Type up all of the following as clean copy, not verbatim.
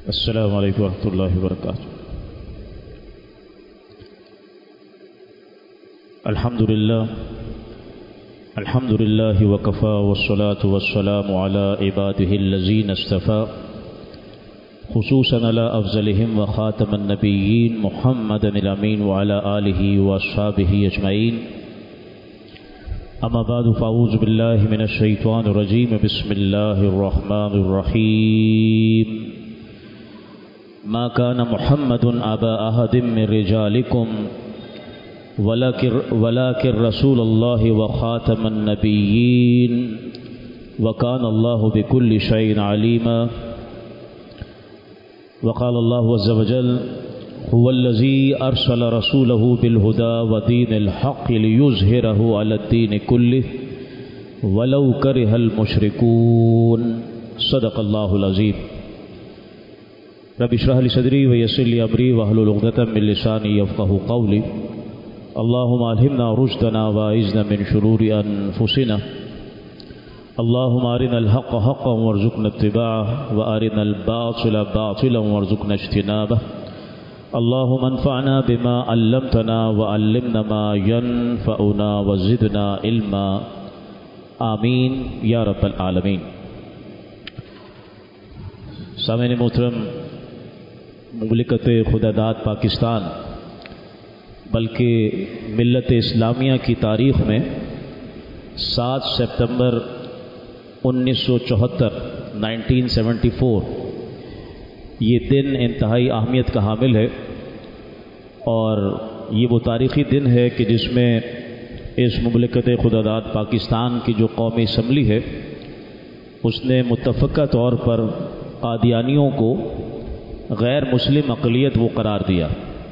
السلام علیکم ورحمۃ اللہ وبرکاتہ۔ الحمد للہ وکفا والصلاة والسلام علی عباده الذین اصطفى خصوصا علی افضلهم وخاتم النبیین محمد الامین وعلی آلہ واصحابہ اجمعین۔ اما بعد فاعوذ باللہ من الشیطان الرجیم، بسم اللہ الرحمن الرحیم۔ ما كان محمد أبا أحد من رجالكم ولكن رسول الله وخاتم النبيين وكان الله بكل شيء عليما۔ وقال الله عز وجل: هو الذي أرسل رسوله بالهدى ودين الحق ليظهره على الدين كله ولو كره المشركون۔ صدق الله العظيم۔ رب اشرح لي صدري ويسر لي امري واحلل عقدة من لساني يفقهوا قولي۔ اللهم الهمنا رشدنا واعذنا من شرور انفسنا، اللهم ارنا الحق حقا وارزقنا اتباعه وارنا الباطل باطلا وارزقنا اجتنابه۔ اللهم انفعنا بما علمتنا وعلمنا ما ينفعنا وزدنا علما، آمین یا رب العالمین۔ سامعین محترم، مملکت خدا داد پاکستان بلکہ ملت اسلامیہ کی تاریخ میں 7 سپتمبر 1974 1974 یہ دن انتہائی اہمیت کا حامل ہے، اور یہ وہ تاریخی دن ہے کہ جس میں اس مملکت خدا داد پاکستان کی جو قومی اسمبلی ہے اس نے متفقہ طور پر قادیانیوں کو غیر مسلم اقلیت وہ قرار دیا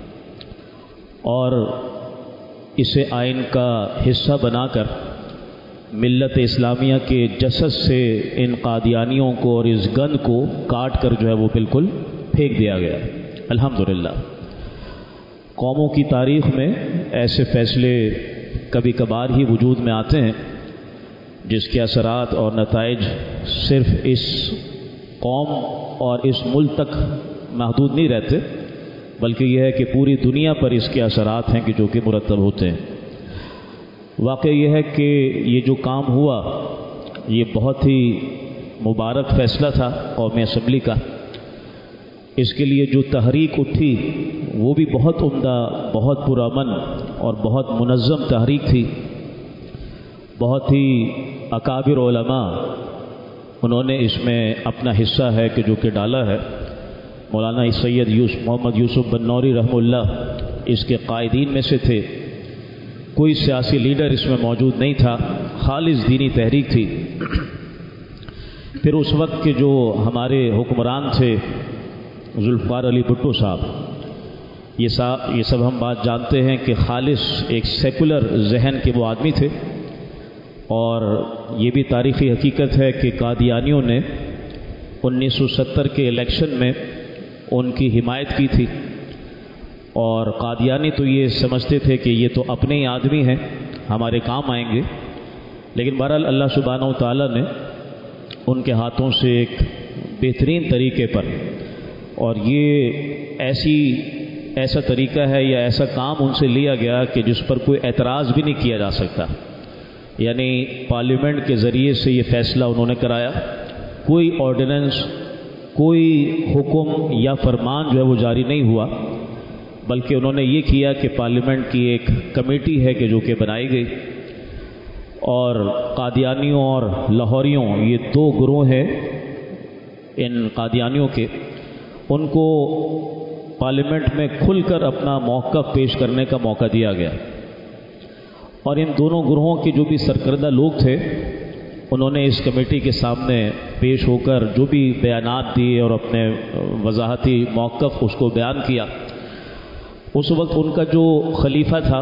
اور اسے آئین کا حصہ بنا کر ملت اسلامیہ کے جسد سے ان قادیانیوں کو اور اس گند کو کاٹ کر جو ہے وہ بالکل پھینک دیا گیا۔ الحمدللہ، قوموں کی تاریخ میں ایسے فیصلے کبھی کبھار ہی وجود میں آتے ہیں جس کے اثرات اور نتائج صرف اس قوم اور اس ملک تک محدود نہیں رہتے، بلکہ یہ ہے کہ پوری دنیا پر اس کے اثرات ہیں کہ جو کہ مرتب ہوتے ہیں۔ واقع یہ ہے کہ یہ جو کام ہوا یہ بہت ہی مبارک فیصلہ تھا قومی اسمبلی کا۔ اس کے لیے جو تحریک اٹھی وہ بھی بہت عمدہ، بہت پرامن اور بہت منظم تحریک تھی۔ بہت ہی اکابر علماء انہوں نے اس میں اپنا حصہ ہے کہ جو کہ ڈالا ہے۔ مولانا سید محمد یوسف بنوری رحمہ اللہ اس کے قائدین میں سے تھے۔ کوئی سیاسی لیڈر اس میں موجود نہیں تھا، خالص دینی تحریک تھی۔ پھر اس وقت کے جو ہمارے حکمران تھے ذوالفقار علی بھٹو صاحب، یہ سب ہم بات جانتے ہیں کہ خالص ایک سیکولر ذہن کے وہ آدمی تھے، اور یہ بھی تاریخی حقیقت ہے کہ قادیانیوں نے 1970 کے الیکشن میں ان کی حمایت کی تھی، اور قادیانی تو یہ سمجھتے تھے کہ یہ تو اپنے ہی آدمی ہیں، ہمارے کام آئیں گے، لیکن بہرحال اللہ سبحانہ و تعالیٰ نے ان کے ہاتھوں سے ایک بہترین طریقے پر، اور یہ ایسا طریقہ ہے یا ایسا کام ان سے لیا گیا کہ جس پر کوئی اعتراض بھی نہیں کیا جا سکتا، یعنی پارلیمنٹ کے ذریعے سے یہ فیصلہ انہوں نے کرایا۔ کوئی آرڈیننس، کوئی حکم یا فرمان جو ہے وہ جاری نہیں ہوا، بلکہ انہوں نے یہ کیا کہ پارلیمنٹ کی ایک کمیٹی ہے کہ جو کہ بنائی گئی، اور قادیانیوں اور لاہوریوں یہ دو گروہ ہیں ان قادیانیوں کے، ان کو پارلیمنٹ میں کھل کر اپنا موقف پیش کرنے کا موقع دیا گیا، اور ان دونوں گروہوں کے جو بھی سرکردہ لوگ تھے انہوں نے اس کمیٹی کے سامنے پیش ہو کر جو بھی بیانات دیے اور اپنے وضاحتی موقف اس کو بیان کیا۔ اس وقت ان کا جو خلیفہ تھا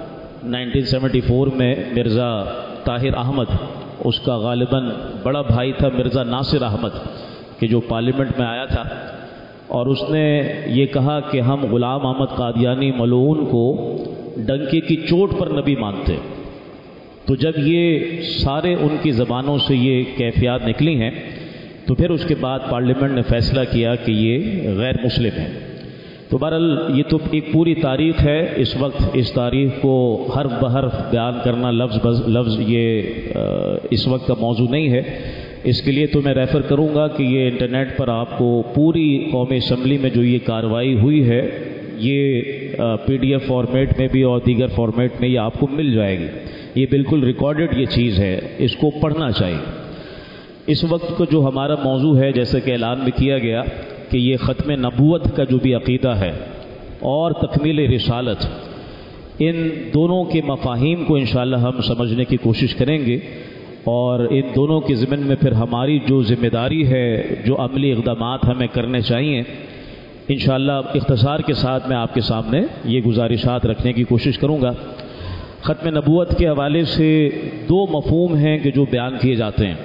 1974 میں مرزا طاہر احمد، اس کا غالباً بڑا بھائی تھا مرزا ناصر احمد کہ جو پارلیمنٹ میں آیا تھا، اور اس نے یہ کہا کہ ہم غلام احمد قادیانی ملعون کو ڈنکے کی چوٹ پر نبی مانتے۔ تو جب یہ سارے ان کی زبانوں سے یہ کیفیات نکلی ہیں تو پھر اس کے بعد پارلیمنٹ نے فیصلہ کیا کہ یہ غیر مسلم ہے۔ تو بہرحال یہ تو ایک پوری تاریخ ہے، اس وقت اس تاریخ کو حرف بحرف بیان کرنا لفظ لفظ یہ اس وقت کا موضوع نہیں ہے۔ اس کے لیے تو میں ریفر کروں گا کہ یہ انٹرنیٹ پر آپ کو پوری قومی اسمبلی میں جو یہ کارروائی ہوئی ہے یہ PDF فارمیٹ میں بھی اور دیگر فارمیٹ میں یہ آپ کو مل جائے گی۔ یہ بالکل ریکارڈڈ یہ چیز ہے، اس کو پڑھنا چاہیے۔ اس وقت کو جو ہمارا موضوع ہے، جیسے کہ اعلان بھی کیا گیا کہ یہ ختم نبوت کا جو بھی عقیدہ ہے اور تکمیل رسالت، ان دونوں کے مفاہیم کو انشاءاللہ ہم سمجھنے کی کوشش کریں گے، اور ان دونوں کے ضمن میں پھر ہماری جو ذمہ داری ہے، جو عملی اقدامات ہمیں کرنے چاہیے، انشاءاللہ اختصار کے ساتھ میں آپ کے سامنے یہ گزارشات رکھنے کی کوشش کروں گا۔ ختم نبوت کے حوالے سے دو مفہوم ہیں کہ جو بیان کیے جاتے ہیں۔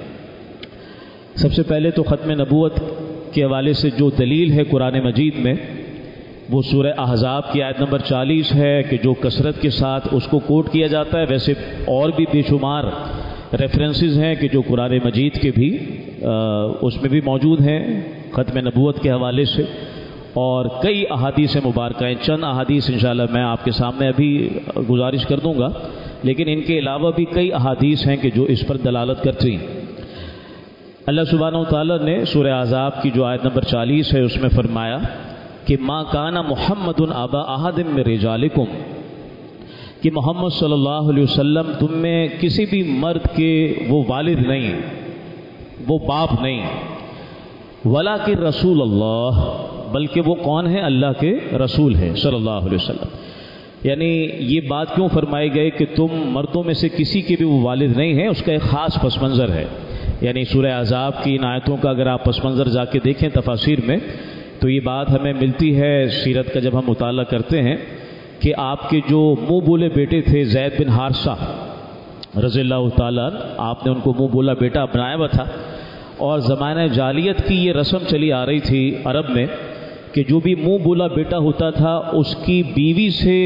سب سے پہلے تو ختم نبوت کے حوالے سے جو دلیل ہے قرآن مجید میں، وہ سورہ احزاب کی آیت نمبر 40 ہے کہ جو کثرت کے ساتھ اس کو کوٹ کیا جاتا ہے۔ ویسے اور بھی بے شمار ریفرنسز ہیں کہ جو قرآن مجید کے بھی اس میں بھی موجود ہیں ختم نبوت کے حوالے سے، اور کئی احادیث مبارکہ ہیں۔ چند احادیث انشاءاللہ میں آپ کے سامنے ابھی گزارش کر دوں گا، لیکن ان کے علاوہ بھی کئی احادیث ہیں کہ جو اس پر دلالت کرتی ہیں۔ اللہ سبحانہ وتعالیٰ نے سورہ احزاب کی جو آیت نمبر 40 ہے اس میں فرمایا کہ ما کان محمد ابا احد من رجالکم، کہ محمد صلی اللہ علیہ وسلم تم میں کسی بھی مرد کے وہ والد نہیں، وہ باپ نہیں، ولکن رسول اللہ، بلکہ وہ کون ہے؟ اللہ کے رسول ہیں صلی اللہ علیہ وسلم۔ یعنی یہ بات کیوں فرمائی گئی کہ تم مردوں میں سے کسی کے بھی وہ والد نہیں ہیں؟ اس کا ایک خاص پس منظر ہے۔ یعنی سورہ احزاب کی ان آیتوں کا اگر آپ پس منظر جا کے دیکھیں تفاسیر میں، تو یہ بات ہمیں ملتی ہے سیرت کا جب ہم مطالعہ کرتے ہیں کہ آپ کے جو منہ بولے بیٹے تھے زید بن حارثہ رضی اللہ تعالیٰ، آپ نے ان کو منہ بولا بیٹا بنایا ہوا تھا، اور زمانہ جاہلیت کی یہ رسم چلی آ رہی تھی عرب میں کہ جو بھی منہ بولا بیٹا ہوتا تھا اس کی بیوی سے،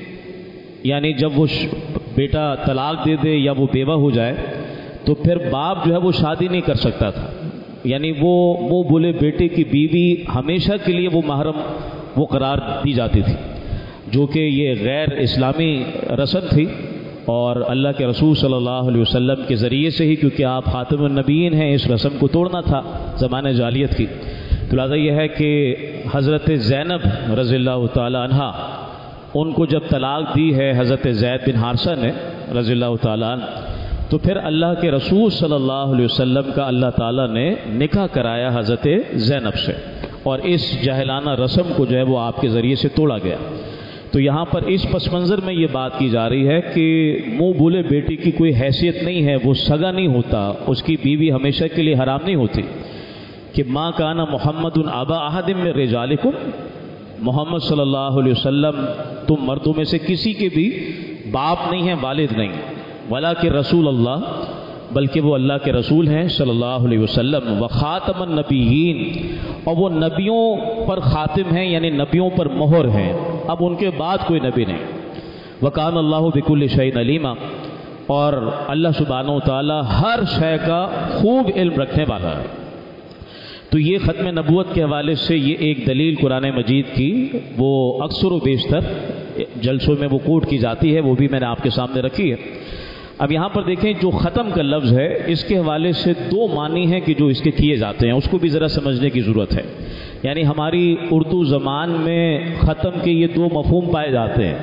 یعنی جب وہ بیٹا طلاق دے دے یا وہ بیوہ ہو جائے تو پھر باپ جو ہے وہ شادی نہیں کر سکتا تھا، یعنی وہ منہ بولے بیٹے کی بیوی ہمیشہ کے لیے وہ محرم وہ قرار دی جاتی تھی، جو کہ یہ غیر اسلامی رسم تھی، اور اللہ کے رسول صلی اللہ علیہ وسلم کے ذریعے سے ہی، کیونکہ آپ خاتم النبیین ہیں، اس رسم کو توڑنا تھا زمانہ جاہلیت کی۔ تو لہٰذا یہ ہے کہ حضرت زینب رضی اللہ تعالی عنہا، ان کو جب طلاق دی ہے حضرت زید بن حارثہ نے رضی اللہ تعالی عنہ، تو پھر اللہ کے رسول صلی اللہ علیہ وسلم کا اللہ تعالیٰ نے نکاح کرایا حضرت زینب سے، اور اس جاہلانہ رسم کو جو ہے وہ آپ کے ذریعے سے توڑا گیا۔ تو یہاں پر اس پس منظر میں یہ بات کی جا رہی ہے کہ منہ بولے بیٹی کی کوئی حیثیت نہیں ہے، وہ سگا نہیں ہوتا، اس کی بیوی ہمیشہ کے لیے حرام نہیں ہوتی۔ کہ ما کان محمد ابا احد من رجالکم، محمد صلی اللہ علیہ وسلم تم مردوں میں سے کسی کے بھی باپ نہیں ہیں، والد نہیں، ولکن رسول اللہ، بلکہ وہ اللہ کے رسول ہیں صلی اللہ علیہ وسلم، وخاتم النبیین، اور وہ نبیوں پر خاتم ہیں، یعنی نبیوں پر مہر ہیں، اب ان کے بعد کوئی نبی نہیں۔ وکان اللہ بکل شیء علیما، اور اللہ سبحانہ وتعالی ہر شے کا خوب علم رکھنے والا ہے۔ تو یہ ختم نبوت کے حوالے سے یہ ایک دلیل قرآن مجید کی وہ اکثر و بیشتر جلسوں میں وہ کوٹ کی جاتی ہے، وہ بھی میں نے آپ کے سامنے رکھی ہے۔ اب یہاں پر دیکھیں جو ختم کا لفظ ہے اس کے حوالے سے دو معنی ہیں کہ جو اس کے کیے جاتے ہیں، اس کو بھی ذرا سمجھنے کی ضرورت ہے۔ یعنی ہماری اردو زبان میں ختم کے یہ دو مفہوم پائے جاتے ہیں۔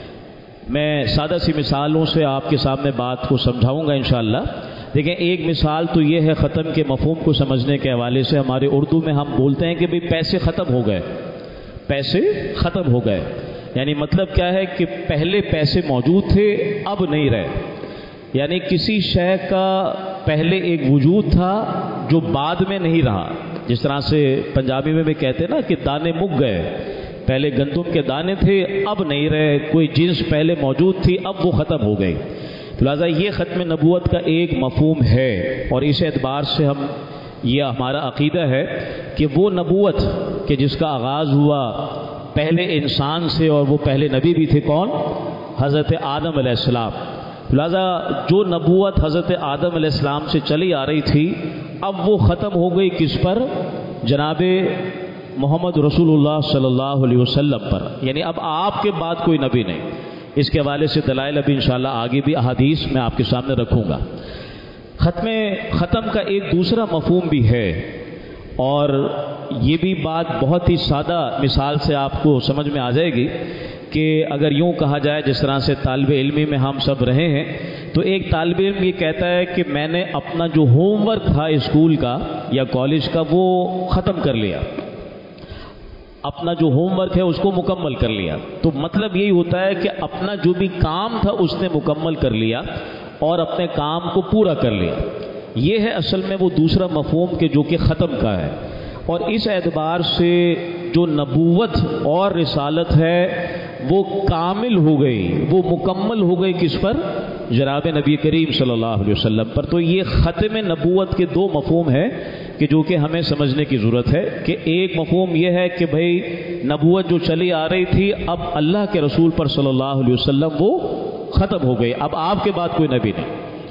میں سادہ سی مثالوں سے آپ کے سامنے بات کو سمجھاؤں گا انشاءاللہ۔ دیکھیں ایک مثال تو یہ ہے ختم کے مفہوم کو سمجھنے کے حوالے سے، ہمارے اردو میں ہم بولتے ہیں کہ بھئی پیسے ختم ہو گئے، پیسے ختم ہو گئے، یعنی مطلب کیا ہے کہ پہلے پیسے موجود تھے اب نہیں رہے، یعنی کسی شے کا پہلے ایک وجود تھا جو بعد میں نہیں رہا۔ جس طرح سے پنجابی میں بھی کہتے ہیں نا کہ دانے مک گئے، پہلے گندم کے دانے تھے اب نہیں رہے، کوئی جنس پہلے موجود تھی اب وہ ختم ہو گئی۔ لہٰذا یہ ختم نبوت کا ایک مفہوم ہے، اور اس اعتبار سے ہم یہ ہمارا عقیدہ ہے کہ وہ نبوت کہ جس کا آغاز ہوا پہلے انسان سے، اور وہ پہلے نبی بھی تھے کون؟ حضرت آدم علیہ السلام۔ لہٰذا جو نبوت حضرت آدم علیہ السلام سے چلی آ رہی تھی، اب وہ ختم ہو گئی کس پر؟ جناب محمد رسول اللہ صلی اللہ علیہ وسلم پر، یعنی اب آپ کے بعد کوئی نبی نہیں۔ اس کے حوالے سے دلائل ابھی انشاءاللہ آگے بھی احادیث میں آپ کے سامنے رکھوں گا۔ ختم کا ایک دوسرا مفہوم بھی ہے، اور یہ بھی بات بہت ہی سادہ مثال سے آپ کو سمجھ میں آ جائے گی کہ اگر یوں کہا جائے جس طرح سے طالب علمی میں ہم سب رہے ہیں، تو ایک طالب علم یہ کہتا ہے کہ میں نے اپنا جو ہوم ورک تھا اسکول کا یا کالج کا وہ ختم کر لیا، اپنا جو ہوم ورک ہے اس کو مکمل کر لیا۔ تو مطلب یہی ہوتا ہے کہ اپنا جو بھی کام تھا اس نے مکمل کر لیا اور اپنے کام کو پورا کر لیا۔ یہ ہے اصل میں وہ دوسرا مفہوم کہ جو کہ ختم کا ہے، اور اس اعتبار سے جو نبوت اور رسالت ہے وہ کامل ہو گئی، وہ مکمل ہو گئی کس پر؟ جناب نبی کریم صلی اللہ علیہ وسلم پر۔ تو یہ ختم نبوت کے دو مفہوم ہیں کہ جو کہ ہمیں سمجھنے کی ضرورت ہے کہ ایک مفہوم یہ ہے کہ بھئی نبوت جو چلی آ رہی تھی اب اللہ کے رسول پر صلی اللہ علیہ وسلم وہ ختم ہو گئی، اب آپ کے بعد کوئی نبی نہیں۔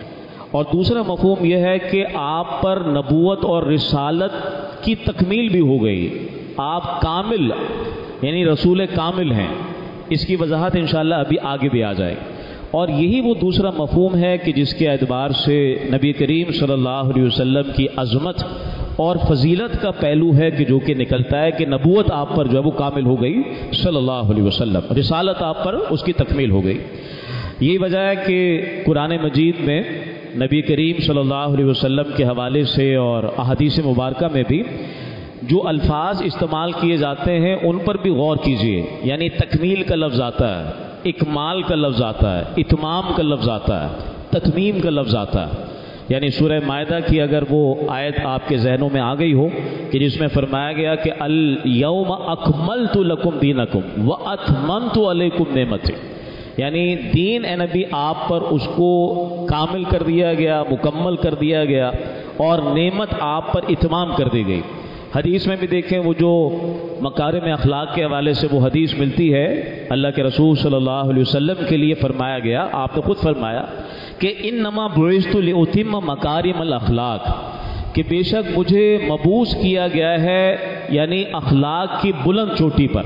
اور دوسرا مفہوم یہ ہے کہ آپ پر نبوت اور رسالت کی تکمیل بھی ہو گئی، آپ کامل یعنی رسول کامل ہیں۔ اس کی وضاحت انشاءاللہ ابھی آگے بھی آ جائے، اور یہی وہ دوسرا مفہوم ہے کہ جس کے اعتبار سے نبی کریم صلی اللہ علیہ وسلم کی عظمت اور فضیلت کا پہلو ہے کہ جو کہ نکلتا ہے کہ نبوت آپ پر جو ہے وہ کامل ہو گئی صلی اللہ علیہ وسلم، رسالت آپ پر اس کی تکمیل ہو گئی۔ یہی وجہ ہے کہ قرآن مجید میں نبی کریم صلی اللہ علیہ وسلم کے حوالے سے اور احادیث مبارکہ میں بھی جو الفاظ استعمال کیے جاتے ہیں ان پر بھی غور کیجئے، یعنی تکمیل کا لفظ آتا ہے، اکمال کا لفظ آتا ہے، اتمام کا لفظ آتا ہے، تتمیم کا لفظ آتا ہے۔ یعنی سورہ مائدہ کی اگر وہ آیت آپ کے ذہنوں میں آ گئی ہو کہ جس میں فرمایا گیا کہ الیوم اکملت لکم دینکم واتممت علیکم نعمتی، یعنی دین اے نبی آپ پر اس کو کامل کر دیا گیا، مکمل کر دیا گیا، اور نعمت آپ پر اتمام کر دی گئی۔ حدیث میں بھی دیکھیں وہ جو مکارم اخلاق کے حوالے سے وہ حدیث ملتی ہے، اللہ کے رسول صلی اللہ علیہ وسلم کے لیے فرمایا گیا، آپ نے خود فرمایا کہ انما بعثت لاتم مکارم الاخلاق، کہ بے شک مجھے مبعوث کیا گیا ہے یعنی اخلاق کی بلند چوٹی پر۔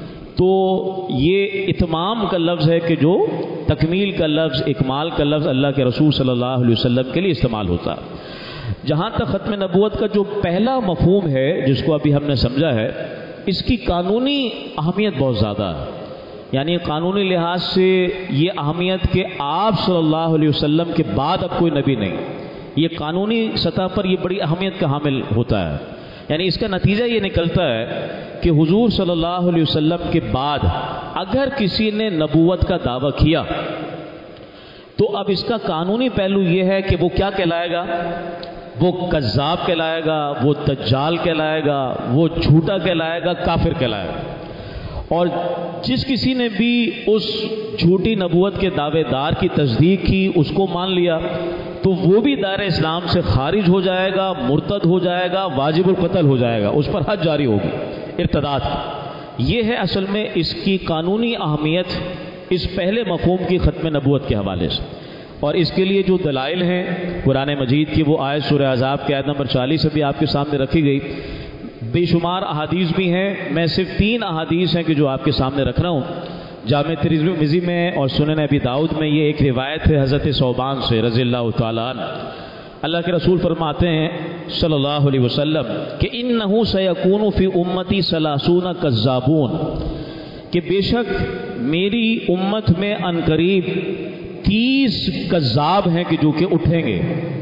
تو یہ اتمام کا لفظ ہے کہ جو تکمیل کا لفظ، اکمال کا لفظ اللہ کے رسول صلی اللہ علیہ وسلم کے لیے استعمال ہوتا ہے۔ جہاں تک ختم نبوت کا جو پہلا مفہوم ہے جس کو ابھی ہم نے سمجھا ہے، اس کی قانونی اہمیت بہت زیادہ ہے، یعنی قانونی لحاظ سے یہ اہمیت کہ آپ صلی اللہ علیہ وسلم کے بعد اب کوئی نبی نہیں، یہ قانونی سطح پر یہ بڑی اہمیت کا حامل ہوتا ہے۔ یعنی اس کا نتیجہ یہ نکلتا ہے کہ حضور صلی اللہ علیہ وسلم کے بعد اگر کسی نے نبوت کا دعویٰ کیا تو اب اس کا قانونی پہلو یہ ہے کہ وہ کیا کہلائے گا؟ وہ کذاب کہلائے گا، وہ دجال کہلائے گا، وہ جھوٹا کہلائے گا، کافر کہلائے گا۔ اور جس کسی نے بھی اس جھوٹی نبوت کے دعوے دار کی تصدیق کی، اس کو مان لیا، تو وہ بھی دائرہ اسلام سے خارج ہو جائے گا، مرتد ہو جائے گا، واجب القتل ہو جائے گا، اس پر حد جاری ہوگی ارتداد کی۔ یہ ہے اصل میں اس کی قانونی اہمیت اس پہلے مفہوم کی ختم نبوت کے حوالے سے۔ اور اس کے لیے جو دلائل ہیں قرآن مجید کی، وہ آیت سورہ احزاب کی آیت نمبر 40 سے بھی آپ کے سامنے رکھی گئی، بے شمار احادیث بھی ہیں۔ میں صرف 3 احادیث ہیں کہ جو آپ کے سامنے رکھ رہا ہوں۔ جامع ترمذی میں اور سنن ابی داؤد میں یہ ایک روایت ہے حضرت ثوبان سے رضی اللہ تعالیٰ عنہ، اللہ کے رسول فرماتے ہیں صلی اللہ علیہ وسلم کہ انہ سیکون فی امتی 30 کذابون، کہ بے شک میری امت میں عنقریب 30 کذاب ہیں کہ جو کہ اٹھیں گے،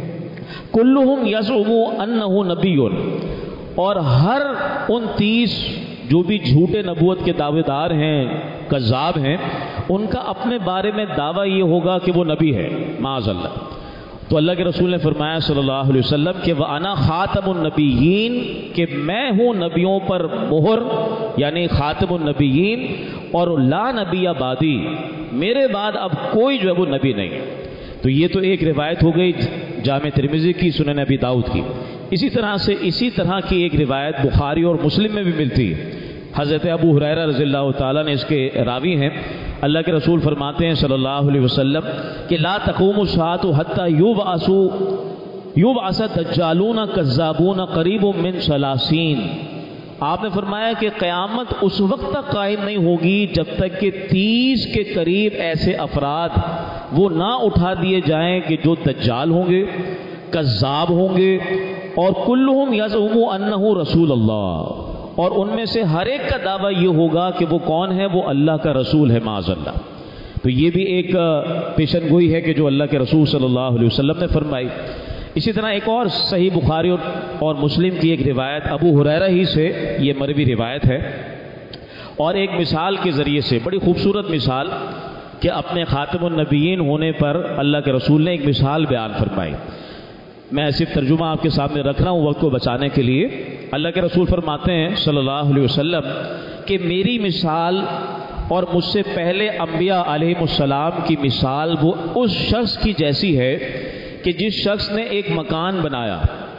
کلہم یزعم انہ نبی، اور ہر ان 30 جو بھی جھوٹے نبوت کے دعوے دار ہیں، کذاب ہیں، ان کا اپنے بارے میں دعویٰ یہ ہوگا کہ وہ نبی ہے، معاذ اللہ۔ تو اللہ کے رسول نے فرمایا صلی اللہ علیہ وسلم کہ وَأَنَا خَاتَمُ النَّبِيِّينَ، کہ میں ہوں نبیوں پر مہر، یعنی خاتم النبیین، اور لا نبی بعدی، میرے بعد اب کوئی جو ہے وہ نبی نہیں۔ تو یہ تو ایک روایت ہو گئی جامع ترمذی کی، سنن ابی داؤد کی۔ اسی طرح کی ایک روایت بخاری اور مسلم میں بھی ملتی ہے۔ حضرت ابو ہریرہ رضی اللہ تعالیٰ نے اس کے راوی ہیں، اللہ کے رسول فرماتے ہیں صلی اللہ علیہ وسلم کہ لا تقوم الساعۃ حتی یبعث یبعث دجالون کذابون قریب من ثلاثین، آپ نے فرمایا کہ قیامت اس وقت تک قائم نہیں ہوگی جب تک کہ 30 کے قریب ایسے افراد وہ نہ اٹھا دیے جائیں کہ جو دجال ہوں گے، کذاب ہوں گے، اور کلہم یزعم انہ رسول اللہ، اور ان میں سے ہر ایک کا دعویٰ یہ ہوگا کہ وہ کون ہے، وہ اللہ کا رسول ہے معاذ اللہ۔ تو یہ بھی ایک پیشن گوئی ہے کہ جو اللہ کے رسول صلی اللہ علیہ وسلم نے فرمائی۔ اسی طرح ایک اور صحیح بخاری اور مسلم کی ایک روایت ابو ہریرہ ہی سے یہ مروی روایت ہے، اور ایک مثال کے ذریعے سے، بڑی خوبصورت مثال کہ اپنے خاتم النبیین ہونے پر اللہ کے رسول نے ایک مثال بیان فرمائی۔ میں صرف ترجمہ آپ کے سامنے رکھ رہا ہوں وقت کو بچانے کے لیے۔ اللہ کے رسول فرماتے ہیں صلی اللہ علیہ وسلم کہ میری مثال اور مجھ سے پہلے انبیاء علیہ السلام کی مثال وہ اس شخص کی جیسی ہے کہ جس شخص نے ایک مکان بنایا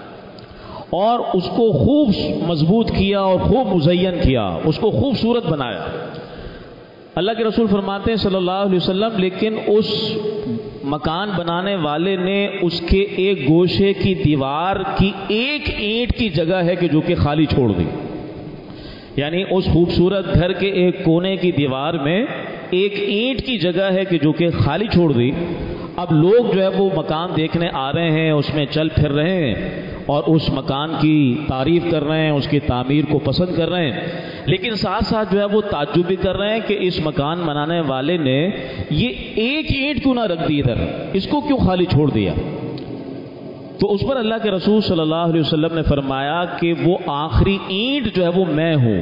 اور اس کو خوب مضبوط کیا اور خوب مزین کیا، اس کو خوبصورت بنایا۔ اللہ کے رسول فرماتے ہیں صلی اللہ علیہ وسلم لیکن اس مکان بنانے والے نے اس کے ایک گوشے کی دیوار کی ایک اینٹ کی جگہ ہے کہ جو کہ خالی چھوڑ دی، یعنی اس خوبصورت گھر کے ایک کونے کی دیوار میں ایک اینٹ کی جگہ ہے کہ جو کہ خالی چھوڑ دی۔ اب لوگ جو ہے وہ مکان دیکھنے آ رہے ہیں، اس میں چل پھر رہے ہیں اور اس مکان کی تعریف کر رہے ہیں، اس کی تعمیر کو پسند کر رہے ہیں، لیکن ساتھ ساتھ جو ہے وہ تعجب بھی کر رہے ہیں کہ اس مکان بنانے والے نے یہ ایک اینٹ کیوں نہ رکھ دی ادھر، اس کو کیوں خالی چھوڑ دیا؟ تو اس پر اللہ کے رسول صلی اللہ علیہ وسلم نے فرمایا کہ وہ آخری اینٹ جو ہے وہ میں ہوں،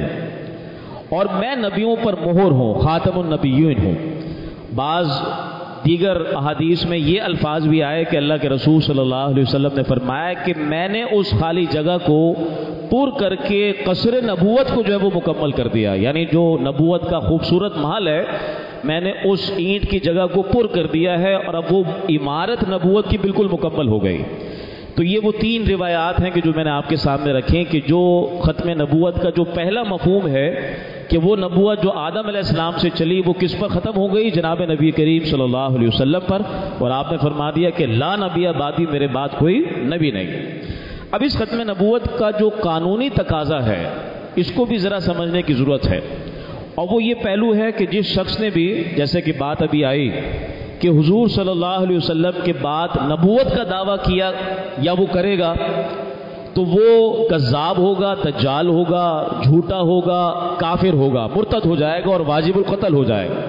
اور میں نبیوں پر مہر ہوں، خاتم النبیین ہوں۔ بعض دیگر احادیث میں یہ الفاظ بھی آئے کہ اللہ کے رسول صلی اللہ علیہ وسلم نے فرمایا کہ میں نے اس خالی جگہ کو پر کر کے قصر نبوت کو جو ہے وہ مکمل کر دیا، یعنی جو نبوت کا خوبصورت محل ہے میں نے اس اینٹ کی جگہ کو پر کر دیا ہے، اور اب وہ عمارت نبوت کی بالکل مکمل ہو گئی۔ تو یہ وہ 3 روایات ہیں کہ جو میں نے آپ کے سامنے رکھیں کہ جو ختم نبوت کا جو پہلا مفہوم ہے کہ وہ نبوت جو آدم علیہ السلام سے چلی وہ کس پر ختم ہو گئی؟ جناب نبی کریم صلی اللہ علیہ وسلم پر، اور آپ نے فرما دیا کہ لا نبی بعدی، میرے بعد کوئی نبی نہیں۔ اب اس ختم نبوت کا جو قانونی تقاضا ہے اس کو بھی ذرا سمجھنے کی ضرورت ہے، اور وہ یہ پہلو ہے کہ جس شخص نے بھی، جیسے کہ بات ابھی آئی کہ حضور صلی اللہ علیہ وسلم کے بعد نبوت کا دعویٰ کیا یا وہ کرے گا تو وہ کذاب ہوگا، دجال ہوگا، جھوٹا ہوگا، کافر ہوگا، مرتد ہو جائے گا اور واجب القتل ہو جائے گا۔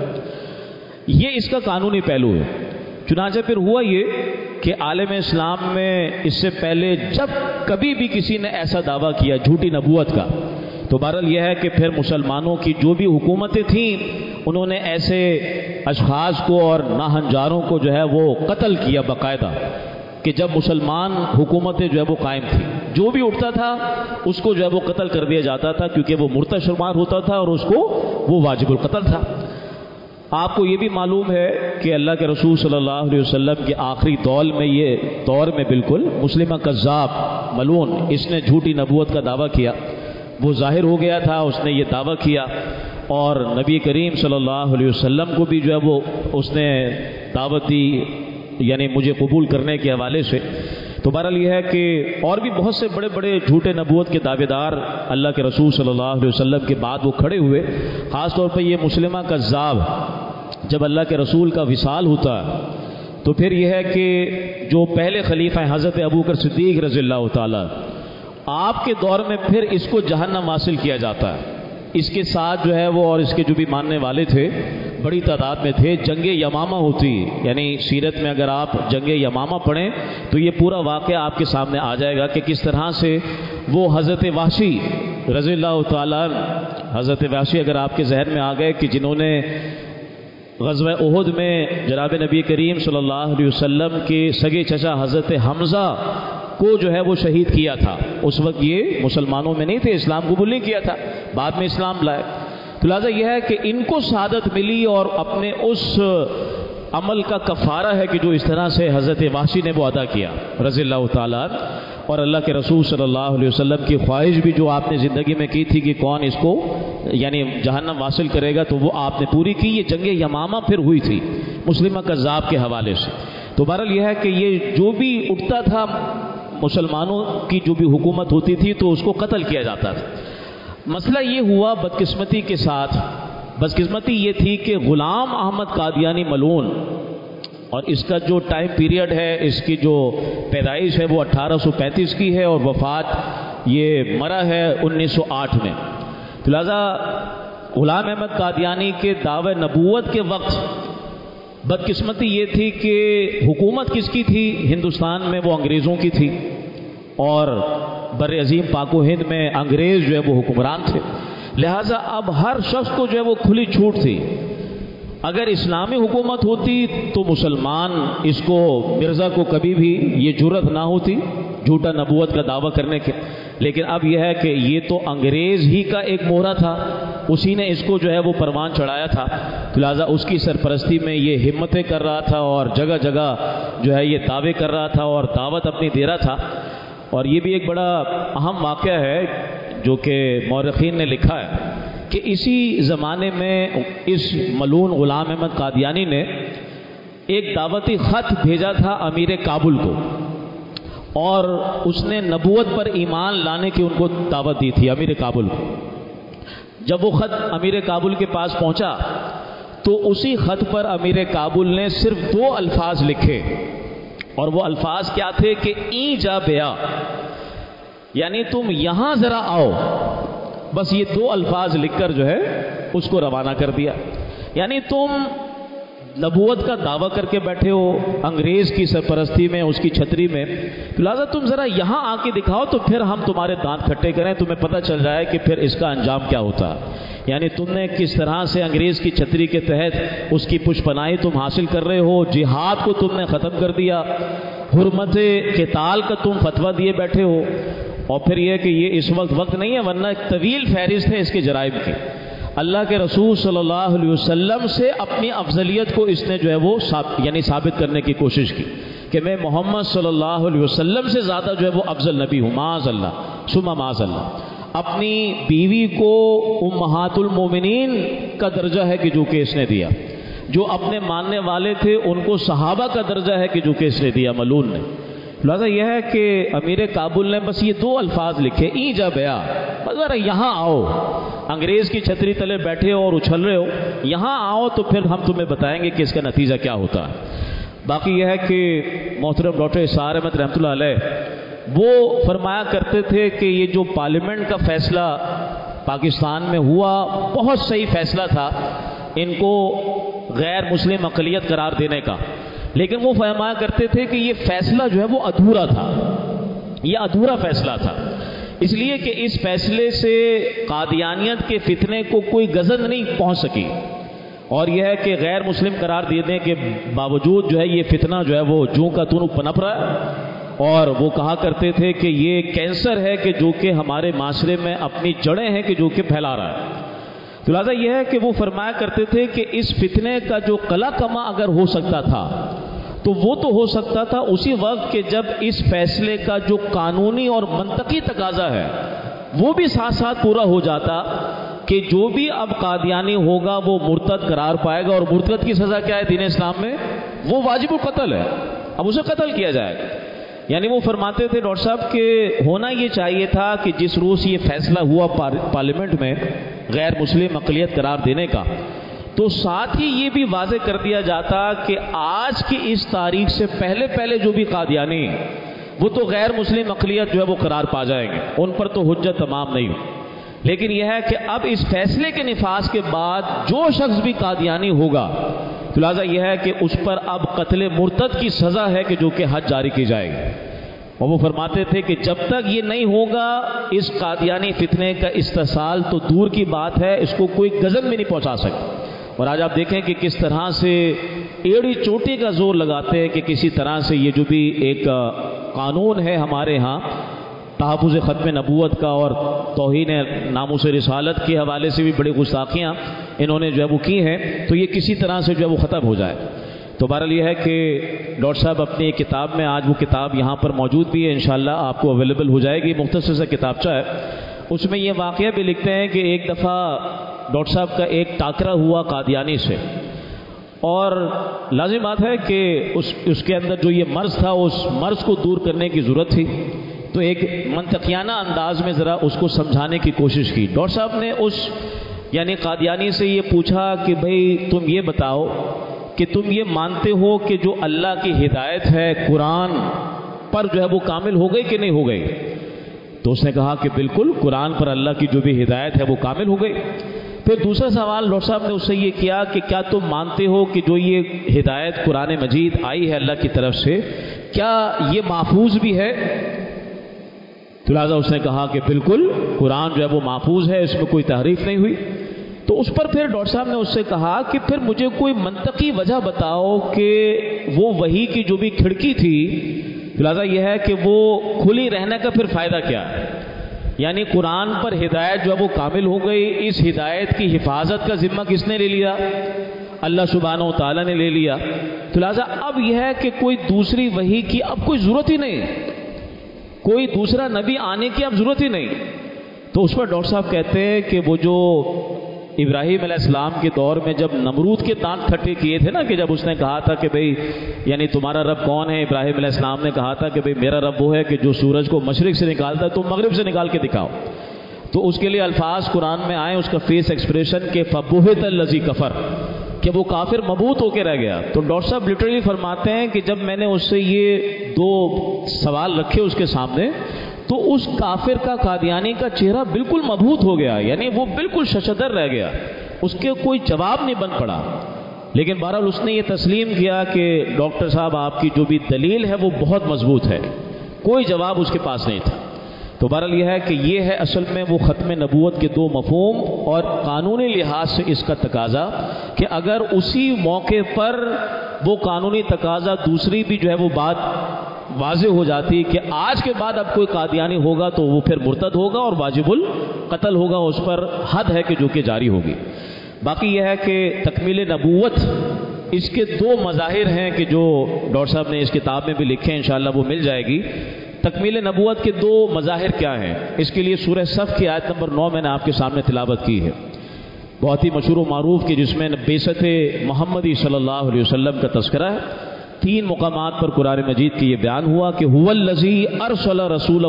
یہ اس کا قانونی پہلو ہے۔ چنانچہ پھر ہوا یہ کہ عالم اسلام میں اس سے پہلے جب کبھی بھی کسی نے ایسا دعویٰ کیا جھوٹی نبوت کا، تو بہرحال یہ ہے کہ پھر مسلمانوں کی جو بھی حکومتیں تھیں انہوں نے ایسے اشخاص کو اور ناہنجاروں کو جو ہے وہ قتل کیا باقاعدہ، کہ جب مسلمان حکومتیں جو ہے وہ قائم تھی جو بھی اٹھتا تھا اس کو جو ہے وہ قتل کر دیا جاتا تھا، کیونکہ وہ مرتد شمار ہوتا تھا اور اس کو وہ واجب القتل تھا۔ آپ کو یہ بھی معلوم ہے کہ اللہ کے رسول صلی اللہ علیہ وسلم کے آخری دور میں بالکل مسلمہ کذاب ملعون، اس نے جھوٹی نبوت کا دعویٰ کیا، وہ ظاہر ہو گیا تھا، اس نے یہ دعویٰ کیا، اور نبی کریم صلی اللہ علیہ وسلم کو بھی جو ہے وہ اس نے دعوت دی، یعنی مجھے قبول کرنے کے حوالے سے۔ تو بہرحال یہ ہے کہ اور بھی بہت سے بڑے بڑے جھوٹے نبوت کے دعوے دار اللہ کے رسول صلی اللہ علیہ وسلم کے بعد وہ کھڑے ہوئے، خاص طور پہ یہ مسلمہ کذاب جب اللہ کے رسول کا وصال ہوتا تو پھر یہ ہے کہ جو پہلے خلیفہ ہیں حضرت ابوبکر صدیق رضی اللہ تعالیٰ، آپ کے دور میں پھر اس کو جہنم حاصل کیا جاتا ہے۔ اس کے ساتھ جو ہے وہ اور اس کے جو بھی ماننے والے تھے بڑی تعداد میں تھے، جنگ یمامہ ہوتی، یعنی سیرت میں اگر آپ جنگ یمامہ پڑھیں تو یہ پورا واقعہ آپ کے سامنے آ جائے گا کہ کس طرح سے وہ حضرت وحشی رضی اللہ تعالیٰ، حضرت وحشی اگر آپ کے ذہن میں آ گئے کہ جنہوں نے غزوہ احد میں جناب نبی کریم صلی اللہ علیہ وسلم کے سگے چچا حضرت حمزہ کو جو ہے وہ شہید کیا تھا، اس وقت یہ مسلمانوں میں نہیں تھے، اسلام قبول نہیں کیا تھا، بعد میں اسلام لائے۔ تو لہٰذا یہ ہے کہ ان کو سعادت ملی اور اپنے اس عمل کا کفارہ ہے کہ جو اس طرح سے حضرت وحشی نے وہ ادا کیا رضی اللہ تعالیٰ، اور اللہ کے رسول صلی اللہ علیہ وسلم کی خواہش بھی جو آپ نے زندگی میں کی تھی کہ کون اس کو یعنی جہنم واصل کرے گا تو وہ آپ نے پوری کی۔ یہ جنگ یمامہ پھر ہوئی تھی مسلمہ کذاب کے حوالے سے۔ تو بہرحال یہ ہے کہ یہ جو بھی اٹھتا تھا مسلمانوں کی جو بھی حکومت ہوتی تھی تو اس کو قتل کیا جاتا تھا۔ مسئلہ یہ ہوا بدقسمتی کے ساتھ، بدقسمتی یہ تھی کہ غلام احمد قادیانی ملعون، اور اس کا جو ٹائم پیریڈ ہے، اس کی جو پیدائش ہے وہ 1835 کی ہے اور وفات یہ مرا ہے 1908 میں۔ تو لہذا غلام احمد قادیانی کے دعوی نبوت کے وقت بدقسمتی یہ تھی کہ حکومت کس کی تھی ہندوستان میں؟ وہ انگریزوں کی تھی، اور بر عظیم پاک و ہند میں انگریز جو ہے وہ حکمران تھے۔ لہٰذا اب ہر شخص کو جو ہے وہ کھلی چھوٹ تھی۔ اگر اسلامی حکومت ہوتی تو مسلمان اس کو مرزا کو کبھی بھی یہ جرأت نہ ہوتی جھوٹا نبوت کا دعویٰ کرنے کے، لیکن اب یہ ہے کہ یہ تو انگریز ہی کا ایک مہرہ تھا، اسی نے اس کو جو ہے وہ پروان چڑھایا تھا، تو لہٰذا اس کی سرپرستی میں یہ ہمتیں کر رہا تھا اور جگہ جگہ جو ہے یہ دعوے کر رہا تھا اور دعوت اپنی دے رہا تھا۔ اور یہ بھی ایک بڑا اہم واقعہ ہے جو کہ مورخین نے لکھا ہے کہ اسی زمانے میں اس ملعون غلام احمد قادیانی نے ایک دعوتی خط بھیجا تھا امیر کابل کو، اور اس نے نبوت پر ایمان لانے کی ان کو دعوت دی تھی امیر کابل کو۔ جب وہ خط امیر کابل کے پاس پہنچا تو اسی خط پر امیر کابل نے صرف 2 الفاظ لکھے، اور وہ الفاظ کیا تھے کہ این جا بیا، یعنی تم یہاں ذرا آؤ، بس یہ 2 الفاظ لکھ کر جو ہے اس کو روانہ کر دیا۔ یعنی تم نبوت کا دعویٰ کر کے بیٹھے ہو انگریز کی سرپرستی میں، اس کی چھتری میں، لہٰذا تم ذرا یہاں آ کے دکھاؤ تو پھر ہم تمہارے دانت کھٹے کریں، تمہیں پتہ چل جائے کہ پھر اس کا انجام کیا ہوتا ہے۔ یعنی تم نے کس طرح سے انگریز کی چھتری کے تحت اس کی پشت پناہی تم حاصل کر رہے ہو، جہاد کو تم نے ختم کر دیا، حرمت قتال کا تم فتویٰ دیے بیٹھے ہو، اور پھر یہ کہ یہ اس وقت نہیں ہے، ورنہ ایک طویل فہرست ہے اس کے جرائم کی۔ اللہ کے رسول صلی اللہ علیہ وسلم سے اپنی افضلیت کو اس نے جو ہے وہ ثابت کرنے کی کوشش کی کہ میں محمد صلی اللہ علیہ وسلم سے زیادہ جو ہے وہ افضل نبی ہوں، معاذ اللہ ثم معاذ اللہ۔ اپنی بیوی کو امہات المومنین کا درجہ ہے کہ جو کہ اس نے دیا، جو اپنے ماننے والے تھے ان کو صحابہ کا درجہ ہے کہ جو کہ اس نے دیا ملعون نے۔ لہٰذا یہ ہے کہ امیر کابل نے بس یہ 2 الفاظ لکھے، این جا بیا، بس ذرا یہاں آؤ، انگریز کی چھتری تلے بیٹھے ہو اور اچھل رہے ہو، یہاں آؤ تو پھر ہم تمہیں بتائیں گے کہ اس کا نتیجہ کیا ہوتا ہے۔ باقی یہ ہے کہ محترم ڈاکٹر اسحاق احمد رحمۃ اللہ علیہ وہ فرمایا کرتے تھے کہ یہ جو پارلیمنٹ کا فیصلہ پاکستان میں ہوا بہت صحیح فیصلہ تھا ان کو غیر مسلم اقلیت قرار دینے کا، لیکن وہ فرمایا کرتے تھے کہ یہ فیصلہ جو ہے وہ ادھورا تھا، یہ ادھورا فیصلہ تھا، اس لیے کہ اس فیصلے سے قادیانیت کے فتنے کو کوئی گزند نہیں پہنچ سکی، اور یہ ہے کہ غیر مسلم قرار دینے کے باوجود جو ہے یہ فتنہ جو ہے وہ جوں کا توں پنپ رہا ہے، اور وہ کہا کرتے تھے کہ یہ کینسر ہے کہ جو کہ ہمارے معاشرے میں اپنی جڑیں ہیں کہ جو کہ پھیلا رہا ہے۔ تو لہٰذا یہ ہے کہ وہ فرمایا کرتے تھے کہ اس فتنے کا جو قلع کما اگر ہو سکتا تھا تو وہ تو ہو سکتا تھا اسی وقت کہ جب اس فیصلے کا جو قانونی اور منطقی تقاضا ہے وہ بھی ساتھ ساتھ پورا ہو جاتا کہ جو بھی اب قادیانی ہوگا وہ مرتد قرار پائے گا، اور مرتد کی سزا کیا ہے دین اسلام میں؟ وہ واجب القتل ہے، اب اسے قتل کیا جائے گا۔ یعنی وہ فرماتے تھے ڈاکٹر صاحب کہ ہونا یہ چاہیے تھا کہ جس روز یہ فیصلہ ہوا پارلیمنٹ میں غیر مسلم اقلیت قرار دینے کا، تو ساتھ ہی یہ بھی واضح کر دیا جاتا کہ آج کی اس تاریخ سے پہلے جو بھی قادیانی وہ تو غیر مسلم اقلیت جو ہے وہ قرار پا جائیں گے، ان پر تو حجت تمام نہیں ہو، لیکن یہ ہے کہ اب اس فیصلے کے نفاذ کے بعد جو شخص بھی قادیانی ہوگا تو لہٰذا یہ ہے کہ اس پر اب قتل مرتد کی سزا ہے کہ جو کہ حد جاری کی جائے گی۔ اور وہ فرماتے تھے کہ جب تک یہ نہیں ہوگا اس قادیانی فتنے کا استحصال تو دور کی بات ہے، اس کو کوئی گزن بھی نہیں پہنچا سکتا۔ اور آج آپ دیکھیں کہ کس طرح سے ایڑی چوٹی کا زور لگاتے ہیں کہ کسی طرح سے یہ جو بھی ایک قانون ہے ہمارے ہاں تحفظ ختم نبوت کا اور توہین ناموس رسالت کے حوالے سے بھی بڑی گستاخیاں انہوں نے جو ہے وہ کی ہیں، تو یہ کسی طرح سے جو ہے وہ ختم ہو جائے۔ تو بہرحال یہ ہے کہ ڈاکٹر صاحب اپنی کتاب میں، آج وہ کتاب یہاں پر موجود بھی ہے، انشاءاللہ آپ کو اویلیبل ہو جائے گی، مختصر سا کتابچہ ہے، اس میں یہ واقعہ بھی لکھتے ہیں کہ ایک دفعہ ڈاکٹر صاحب کا ایک ٹاکرا ہوا قادیانی سے، اور لازم بات ہے کہ اس کے اندر جو یہ مرض تھا اس مرض کو دور کرنے کی ضرورت تھی، تو ایک منطقیانہ انداز میں ذرا اس کو سمجھانے کی کوشش کی۔ ڈاکٹر صاحب نے اس یعنی قادیانی سے یہ پوچھا کہ بھئی تم یہ بتاؤ کہ تم یہ مانتے ہو کہ جو اللہ کی ہدایت ہے قرآن پر جو ہے وہ کامل ہو گئی کہ نہیں ہو گئی؟ تو اس نے کہا کہ بالکل، قرآن پر اللہ کی جو بھی ہدایت ہے وہ کامل ہو گئی۔ پھر دوسرا سوال ڈاکٹر صاحب نے اس سے یہ کیا کہ کیا تم مانتے ہو کہ جو یہ ہدایت قرآن مجید آئی ہے اللہ کی طرف سے، کیا یہ محفوظ بھی ہے؟ تو لہٰذا اس نے کہا کہ بالکل، قرآن جو ہے وہ محفوظ ہے، اس میں کوئی تحریف نہیں ہوئی۔ تو اس پر پھر ڈاکٹر صاحب نے اس سے کہا کہ پھر مجھے کوئی منطقی وجہ بتاؤ کہ وہ وحی کی جو بھی کھڑکی تھی، لہٰذا یہ ہے کہ وہ کھلی رہنے کا پھر فائدہ کیا ہے؟ یعنی قرآن پر ہدایت جو ہے وہ کامل ہو گئی، اس ہدایت کی حفاظت کا ذمہ کس نے لے لیا؟ اللہ سبحانہ و تعالیٰ نے لے لیا۔ تو لہٰذا اب یہ ہے کہ کوئی دوسری وحی کی اب کوئی ضرورت ہی نہیں، کوئی دوسرا نبی آنے کی اب ضرورت ہی نہیں۔ تو اس پر ڈاکٹر صاحب کہتے ہیں کہ وہ جو ابراہیم علیہ السلام کے دور میں جب نمرود کے دانت کھٹے کیے تھے نا، کہ جب اس نے کہا تھا کہ بھئی یعنی تمہارا رب کون ہے، ابراہیم علیہ السلام نے کہا تھا کہ بھئی میرا رب وہ ہے کہ جو سورج کو مشرق سے نکالتا ہے تم مغرب سے نکال کے دکھاؤ۔ تو اس کے لیے الفاظ قرآن میں آئے، اس کا فیس ایکسپریشن کہ فبہت الذی کفر، کہ وہ کافر مبہوت ہو کے رہ گیا۔ تو ڈاکٹر صاحب لٹرلی فرماتے ہیں کہ جب میں نے اس سے یہ دو سوال رکھے اس کے سامنے، تو اس کافر کا، قادیانی کا چہرہ بالکل مبہوت ہو گیا، یعنی وہ بالکل ششدر رہ گیا، اس کے کوئی جواب نہیں بن پڑا۔ لیکن بہرحال اس نے یہ تسلیم کیا کہ ڈاکٹر صاحب آپ کی جو بھی دلیل ہے وہ بہت مضبوط ہے، کوئی جواب اس کے پاس نہیں تھا۔ تو بہرحال یہ ہے کہ یہ ہے اصل میں وہ ختم نبوت کے دو مفہوم، اور قانونی لحاظ سے اس کا تقاضا کہ اگر اسی موقع پر وہ قانونی تقاضا دوسری بھی جو ہے وہ بات واضح ہو جاتی کہ آج کے بعد اب کوئی قادیانی ہوگا تو وہ پھر مرتد ہوگا اور واجب القتل ہوگا، اس پر حد ہے کہ جو کہ جاری ہوگی۔ باقی یہ ہے کہ تکمیل نبوت، اس کے دو مظاہر ہیں کہ جو ڈاکٹر صاحب نے اس کتاب میں بھی لکھے ہیں، انشاءاللہ وہ مل جائے گی۔ تکمیل نبوت کے دو مظاہر کیا ہیں؟ اس کے لیے سورہ صف کی آیت نمبر 9 میں نے آپ کے سامنے تلاوت کی ہے، بہت ہی مشہور و معروف، کہ جس میں بعثت محمدی صلی اللہ علیہ وسلم کا تذکرہ ہے۔ 3 مقامات پر قرآن مجید کی یہ بیان ہوا کہ هو الذی ارسل رسولہ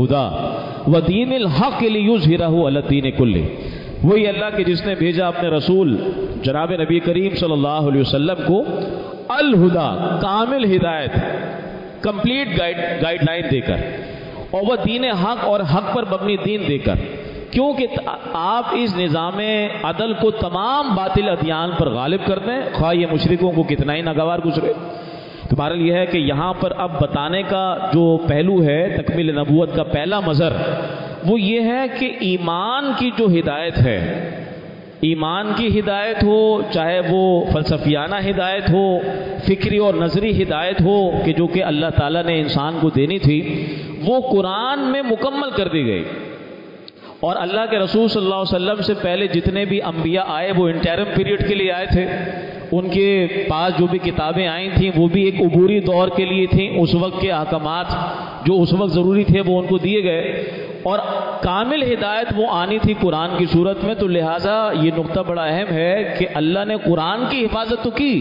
بالہدی ودین الحق لیظہرہ علی الدین کلہ، وہی اللہ کہ جس نے بھیجا اپنے رسول جناب نبی کریم صلی اللہ علیہ وسلم کو الہدا، کامل ہدایت، کمپلیٹ گائیڈ لائن دے کر، اور وہ دین حق، اور حق پر مبنی دین دے کر، کیونکہ آپ اس نظام عدل کو تمام باطل ادیان پر غالب کر دیں، خواہ یہ مشرکوں کو کتنا ہی ناگوار گزرے۔ تو بہرحال یہ ہے کہ یہاں پر اب بتانے کا جو پہلو ہے تکمیل نبوت کا پہلا مظہر، وہ یہ ہے کہ ایمان کی جو ہدایت ہے، ایمان کی ہدایت ہو، چاہے وہ فلسفیانہ ہدایت ہو، فکری اور نظری ہدایت ہو، کہ جو کہ اللہ تعالیٰ نے انسان کو دینی تھی، وہ قرآن میں مکمل کر دی گئی۔ اور اللہ کے رسول صلی اللہ علیہ وسلم سے پہلے جتنے بھی انبیاء آئے وہ انٹرم پیریڈ کے لیے آئے تھے، ان کے پاس جو بھی کتابیں آئی تھیں وہ بھی ایک عبوری دور کے لیے تھیں، اس وقت کے احکامات جو اس وقت ضروری تھے وہ ان کو دیے گئے، اور کامل ہدایت وہ آنی تھی قرآن کی صورت میں۔ تو لہٰذا یہ نقطہ بڑا اہم ہے کہ اللہ نے قرآن کی حفاظت تو کی،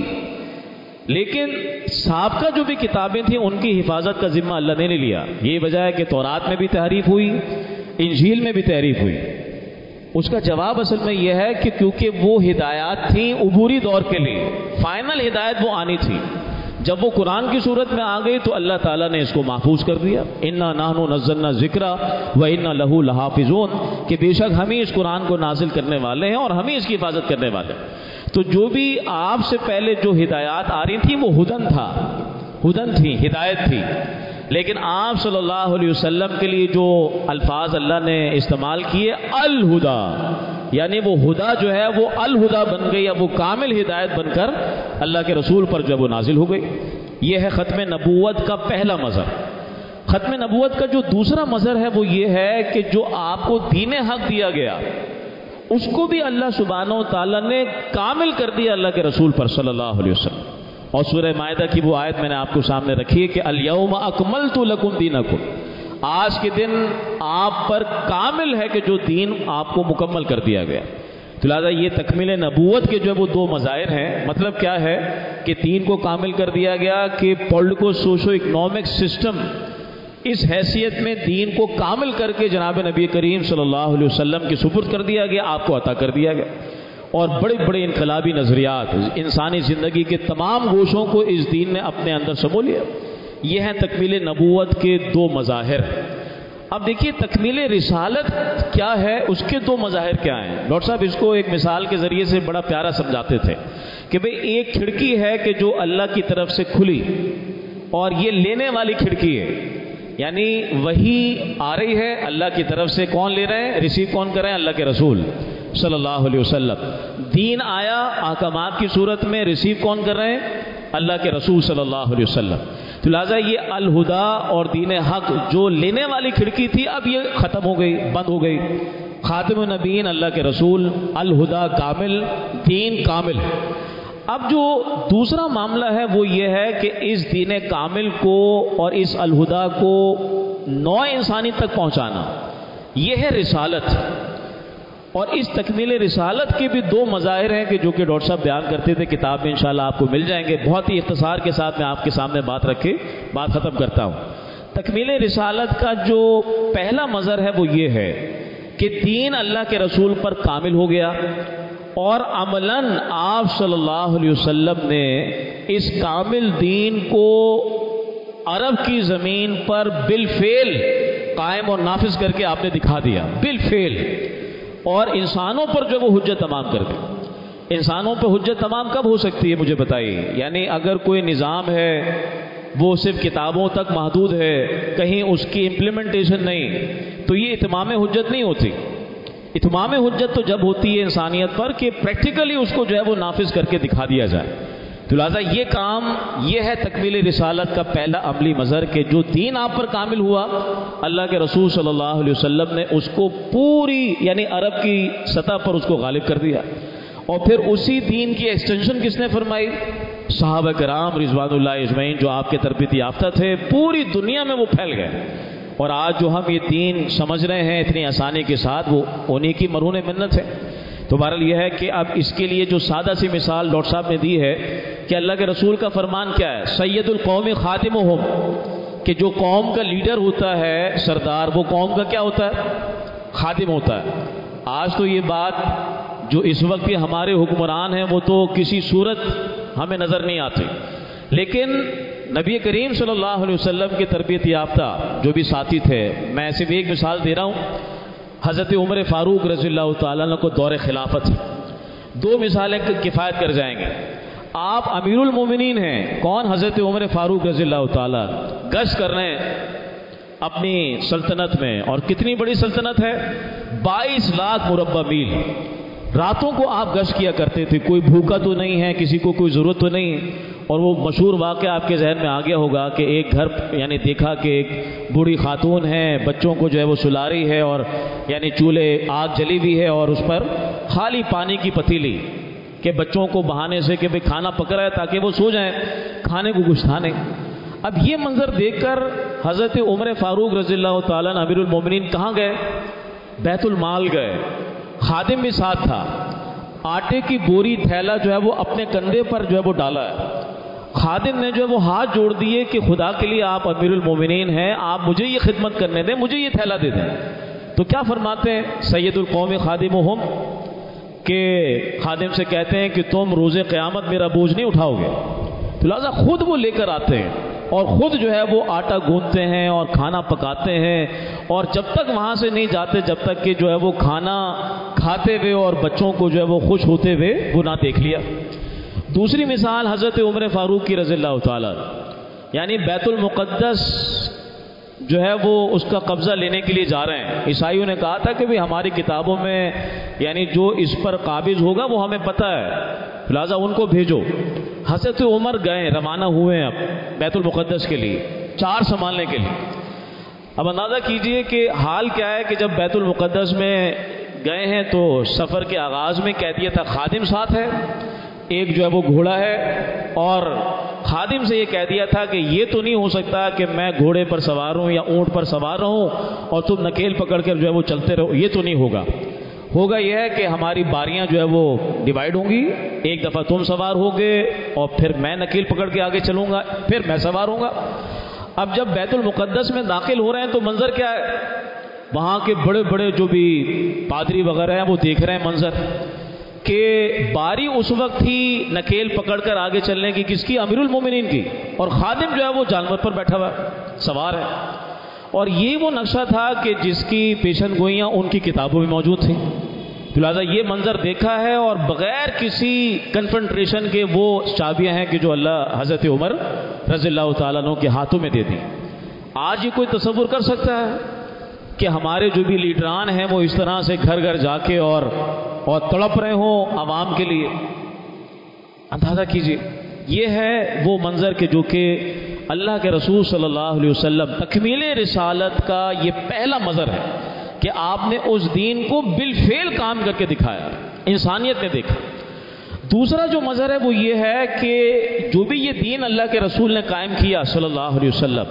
لیکن سابقہ جو بھی کتابیں تھیں ان کی حفاظت کا ذمہ اللہ نے نہیں لیا۔ یہی وجہ ہے کہ تورات میں بھی تحریف ہوئی، انجیل میں بھی تحریف ہوئی۔ اس کا جواب اصل میں یہ ہے کہ کیونکہ وہ ہدایات تھیں عبوری دور کے لیے، فائنل ہدایت وہ آنی تھی، جب وہ قرآن کی صورت میں آ گئی تو اللہ تعالیٰ نے اس کو محفوظ کر دیا۔ انا نحن نزلنا الذکر وانا لہ لحافظون، کہ بے شک ہم ہی اس قرآن کو نازل کرنے والے ہیں اور ہم ہی اس کی حفاظت کرنے والے ہیں۔ تو جو بھی آپ سے پہلے جو ہدایات آ رہی تھیں وہ ہدن تھا، ہدن تھی، ہدایت تھی، لیکن آپ صلی اللہ علیہ وسلم کے لیے جو الفاظ اللہ نے استعمال کیے الہدا، یعنی وہ ہدا جو ہے وہ الہدا بن گئی، یا وہ کامل ہدایت بن کر اللہ کے رسول پر جب وہ نازل ہو گئی۔ یہ ہے ختم نبوت کا پہلا مظہر۔ ختم نبوت کا جو دوسرا مظہر ہے وہ یہ ہے کہ جو آپ کو دین حق دیا گیا اس کو بھی اللہ سبحانہ و تعالیٰ نے کامل کر دیا اللہ کے رسول پر صلی اللہ علیہ وسلم۔ اور سورہ مائدہ کی وہ آیت میں نے آپ کو سامنے رکھی ہے کہ الیوم اکملت لکم دینکم، آج کے دن آپ پر کامل ہے کہ جو دین آپ کو مکمل کر دیا گیا۔ تو لہٰذا یہ تکمیل نبوت کے جو ہے وہ دو مظاہر ہیں. مطلب کیا ہے کہ دین کو کامل کر دیا گیا کہ پولیٹیکو سوشو اکنامک سسٹم اس حیثیت میں دین کو کامل کر کے جناب نبی کریم صلی اللہ علیہ وسلم کے سپرد کر دیا گیا، آپ کو عطا کر دیا گیا. اور بڑے بڑے انقلابی نظریات انسانی زندگی کے تمام گوشوں کو اس دین نے اپنے اندر سمو لیا. یہ ہیں تکمیل نبوت کے دو مظاہر. اب دیکھیے تکمیل رسالت کیا ہے، اس کے دو مظاہر کیا ہیں. ڈاکٹر صاحب اس کو ایک مثال کے ذریعے سے بڑا پیارا سمجھاتے تھے کہ بھئی ایک کھڑکی ہے کہ جو اللہ کی طرف سے کھلی اور یہ لینے والی کھڑکی ہے، یعنی وہی آ رہی ہے اللہ کی طرف سے. کون لے رہے ہیں، ریسیو کون کر رہے ہیں، اللہ کے رسول صلی اللہ علیہ وسلم. دین آیا احکامات کی صورت میں، ریسیو کون کر رہے ہیں، اللہ کے رسول صلی اللہ علیہ وسلم. تو لہٰذا یہ الہدا اور دین حق جو لینے والی کھڑکی تھی اب یہ ختم ہو گئی، بند ہو گئی. خاتم النبیین اللہ کے رسول، الہدا کامل، دین کامل. اب جو دوسرا معاملہ ہے وہ یہ ہے کہ اس دین کامل کو اور اس الہدا کو نوع انسانی تک پہنچانا، یہ ہے رسالت. اور اس تکمیل رسالت کے بھی دو مظاہر ہیں کہ جو کہ ڈاکٹر صاحب بیان کرتے تھے، کتاب میں انشاءاللہ آپ کو مل جائیں گے. بہت ہی اختصار کے ساتھ میں آپ کے سامنے بات رکھ کے بات ختم کرتا ہوں. تکمیل رسالت کا جو پہلا مظہر ہے وہ یہ ہے کہ دین اللہ کے رسول پر کامل ہو گیا اور عملاً آپ صلی اللہ علیہ وسلم نے اس کامل دین کو عرب کی زمین پر بالفعل قائم اور نافذ کر کے آپ نے دکھا دیا بالفعل. اور انسانوں پر جو وہ حجت تمام کر دی. انسانوں پر حجت تمام کب ہو سکتی ہے مجھے بتائیے؟ یعنی اگر کوئی نظام ہے وہ صرف کتابوں تک محدود ہے، کہیں اس کی امپلیمنٹیشن نہیں، تو یہ اتمام حجت نہیں ہوتی. اتمام حجت تو جب ہوتی ہے انسانیت پر کہ پریکٹیکلی اس کو جو ہے وہ نافذ کر کے دکھا دیا جائے. تو لہٰذا یہ کام یہ ہے تکمیل رسالت کا پہلا عملی مظہر کہ جو دین آپ پر کامل ہوا، اللہ کے رسول صلی اللہ علیہ وسلم نے اس کو پوری یعنی عرب کی سطح پر اس کو غالب کر دیا. اور پھر اسی دین کی ایکسٹینشن کس نے فرمائی؟ صحابہ کرام رضوان اللہ اجمعین جو آپ کے تربیت یافتہ تھے، پوری دنیا میں وہ پھیل گئے. اور آج جو ہم یہ دین سمجھ رہے ہیں اتنی آسانی کے ساتھ، وہ انہی کی مرہون منت ہے. تو بہرحال یہ ہے کہ اب اس کے لیے جو سادہ سی مثال ڈاکٹر صاحب نے دی ہے کہ اللہ کے رسول کا فرمان کیا ہے، سید القوم خاتمہم، کہ جو قوم کا لیڈر ہوتا ہے، سردار، وہ قوم کا کیا ہوتا ہے، خاتم ہوتا ہے. آج تو یہ بات جو اس وقت کے ہمارے حکمران ہیں وہ تو کسی صورت ہمیں نظر نہیں آتے، لیکن نبی کریم صلی اللہ علیہ وسلم کی تربیت یافتہ جو بھی ساتھی تھے، میں صرف ایک مثال دے رہا ہوں، حضرت عمر فاروق رضی اللہ تعالیٰ عنہ کو دور خلافت، دو مثالیں کفایت کر جائیں گے. آپ امیر المومنین ہیں، کون؟ حضرت عمر فاروق رضی اللہ تعالیٰ، گشت کر رہے ہیں اپنی سلطنت میں، اور کتنی بڑی سلطنت ہے، 22 لاکھ مربع میل. راتوں کو آپ گشت کیا کرتے تھے، کوئی بھوکا تو نہیں ہے، کسی کو کوئی ضرورت تو نہیں. اور وہ مشہور واقعہ آپ کے ذہن میں آ گیا ہوگا کہ ایک گھر یعنی دیکھا کہ ایک بوڑھی خاتون ہے، بچوں کو جو ہے وہ سلا رہی ہے، اور یعنی چولہے آگ جلی ہوئی ہے اور اس پر خالی پانی کی پتیلی کہ بچوں کو بہانے سے کہ بھئی کھانا پک رہا ہے تاکہ وہ سو جائیں، کھانے کو کچھ تھا نہیں. اب یہ منظر دیکھ کر حضرت عمر فاروق رضی اللہ تعالیٰ عنہ امیر المومنین کہاں گئے؟ بیت المال گئے. خادم بھی ساتھ تھا. آٹے کی بوری تھیلا جو ہے وہ اپنے کندھے پر جو ہے وہ ڈالا ہے. خادم نے جو ہے وہ ہاتھ جوڑ دیے کہ خدا کے لیے آپ امیر المومنین ہیں، آپ مجھے یہ خدمت کرنے دیں، مجھے یہ تھیلا دے دیں. تو کیا فرماتے ہیں سید القوم خادمہم، کہ خادم سے کہتے ہیں کہ تم روز قیامت میرا بوجھ نہیں اٹھاؤ گے. تو لہٰذا خود وہ لے کر آتے ہیں اور خود جو ہے وہ آٹا گوندتے ہیں اور کھانا پکاتے ہیں، اور جب تک وہاں سے نہیں جاتے جب تک کہ جو ہے وہ کھانا کھاتے ہوئے اور بچوں کو جو ہے وہ خوش ہوتے ہوئے وہ نہ دیکھ لیا. دوسری مثال حضرت عمر فاروق کی رضی اللہ تعالیٰ، یعنی بیت المقدس جو ہے وہ اس کا قبضہ لینے کے لیے جا رہے ہیں. عیسائیوں نے کہا تھا کہ بھی ہماری کتابوں میں یعنی جو اس پر قابض ہوگا وہ ہمیں پتہ ہے، لہٰذا ان کو بھیجو. حضرت عمر گئے، روانہ ہوئے ہیں اب بیت المقدس کے لیے، چار سنبھالنے کے لیے. اب اندازہ کیجئے کہ حال کیا ہے کہ جب بیت المقدس میں گئے ہیں تو سفر کے آغاز میں کہہ دیا تھا خادم ساتھ ہے، ایک جو ہے وہ گھوڑا ہے، اور خادم سے یہ کہہ دیا تھا کہ یہ تو نہیں ہو سکتا کہ میں گھوڑے پر سوار ہوں یا اونٹ پر سوار رہوں اور تم نکیل پکڑ کر جو ہے وہ چلتے رہو، یہ تو نہیں ہوگا. ہوگا یہ ہے کہ ہماری باریاں جو ہے وہ ڈیوائیڈ ہوں گی. ایک دفعہ تم سوار ہوگے اور پھر میں نکیل پکڑ کے آگے چلوں گا, پھر میں سوار ہوں گا. اب جب بیت المقدس میں داخل ہو رہے ہیں تو منظر کیا ہے؟ وہاں کے بڑے بڑے جو بھی پادری وغیرہ ہیں وہ دیکھ رہے ہیں منظر کہ باری اس وقت ہی نکیل پکڑ کر آگے چلنے کی کس کی؟ امیر المومنین کی, اور خادم جو ہے وہ جانور پر بیٹھا ہوا سوار ہے. اور یہ وہ نقشہ تھا کہ جس کی پیشن گوئیاں ان کی کتابوں میں موجود تھیں. لہٰذا یہ منظر دیکھا ہے اور بغیر کسی کنفنٹریشن کے وہ چابیاں ہیں کہ جو اللہ حضرت عمر رضی اللہ تعالیٰ عنہ کے ہاتھوں میں دے دی. آج یہ کوئی تصور کر سکتا ہے کہ ہمارے جو بھی لیڈران ہیں وہ اس طرح سے گھر گھر جا کے اور تڑپ رہے ہوں عوام کے لیے؟ اندازہ کیجیے. یہ ہے وہ منظر کہ جو کہ اللہ کے رسول صلی اللہ علیہ وسلم تکمیل رسالت کا یہ پہلا منظر ہے کہ آپ نے اس دین کو بالفعل کام کر کے دکھایا, انسانیت نے دیکھا. دوسرا جو منظر ہے وہ یہ ہے کہ جو بھی یہ دین اللہ کے رسول نے قائم کیا صلی اللہ علیہ وسلم,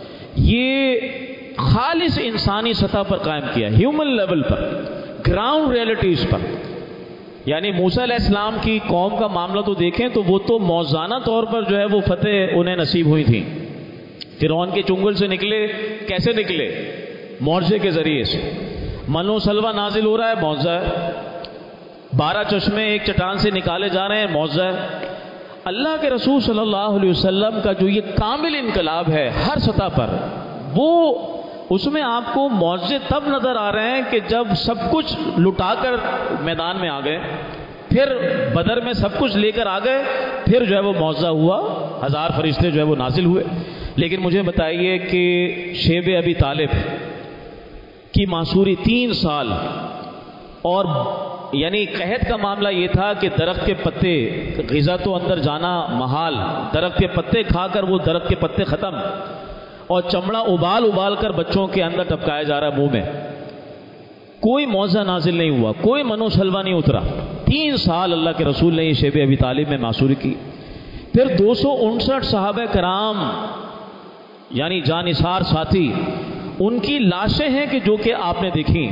یہ خالص انسانی سطح پر قائم کیا, ہیومن لیول پر, گراؤنڈ ریئلٹیز پر. یعنی موسیٰ علیہ السلام کی قوم کا معاملہ تو دیکھیں تو وہ تو موزانہ طور پر جو ہے وہ فتح انہیں نصیب ہوئی تھی. فرعون کے چنگل سے نکلے, کیسے نکلے؟ معجزے کے ذریعے سے. من و سلوہ نازل ہو رہا ہے, معجزہ ہے. 12 چشمے ایک چٹان سے نکالے جا رہے ہیں, معجزہ ہے. اللہ کے رسول صلی اللہ علیہ وسلم کا جو یہ کامل انقلاب ہے ہر سطح پر, وہ اس میں آپ کو معجزے تب نظر آ رہے ہیں کہ جب سب کچھ لٹا کر میدان میں آ گئے, پھر بدر میں سب کچھ لے کر آ گئے, پھر جو ہے وہ معجزہ ہوا, 1000 فرشتے جو ہے وہ نازل ہوئے. لیکن مجھے بتائیے کہ شیب ابی طالب کی معصوری 3 سال, اور یعنی قحط کا معاملہ یہ تھا کہ درخت کے پتے, غذا تو اندر جانا محال, درخت کے پتے کھا کر وہ درخت کے پتے ختم, اور چمڑا ابال کر بچوں کے اندر ٹپکایا جا رہا ہے منہ میں. کوئی معجزہ نازل نہیں ہوا, کوئی منو سلوہ نہیں اترا. 3 سال اللہ کے رسول نے یہ شیب ابی طالب میں معصوری کی. پھر 259 صحابہ کرام یعنی جانثار ساتھی, ان کی لاشیں ہیں کہ جو کہ آپ نے دیکھی.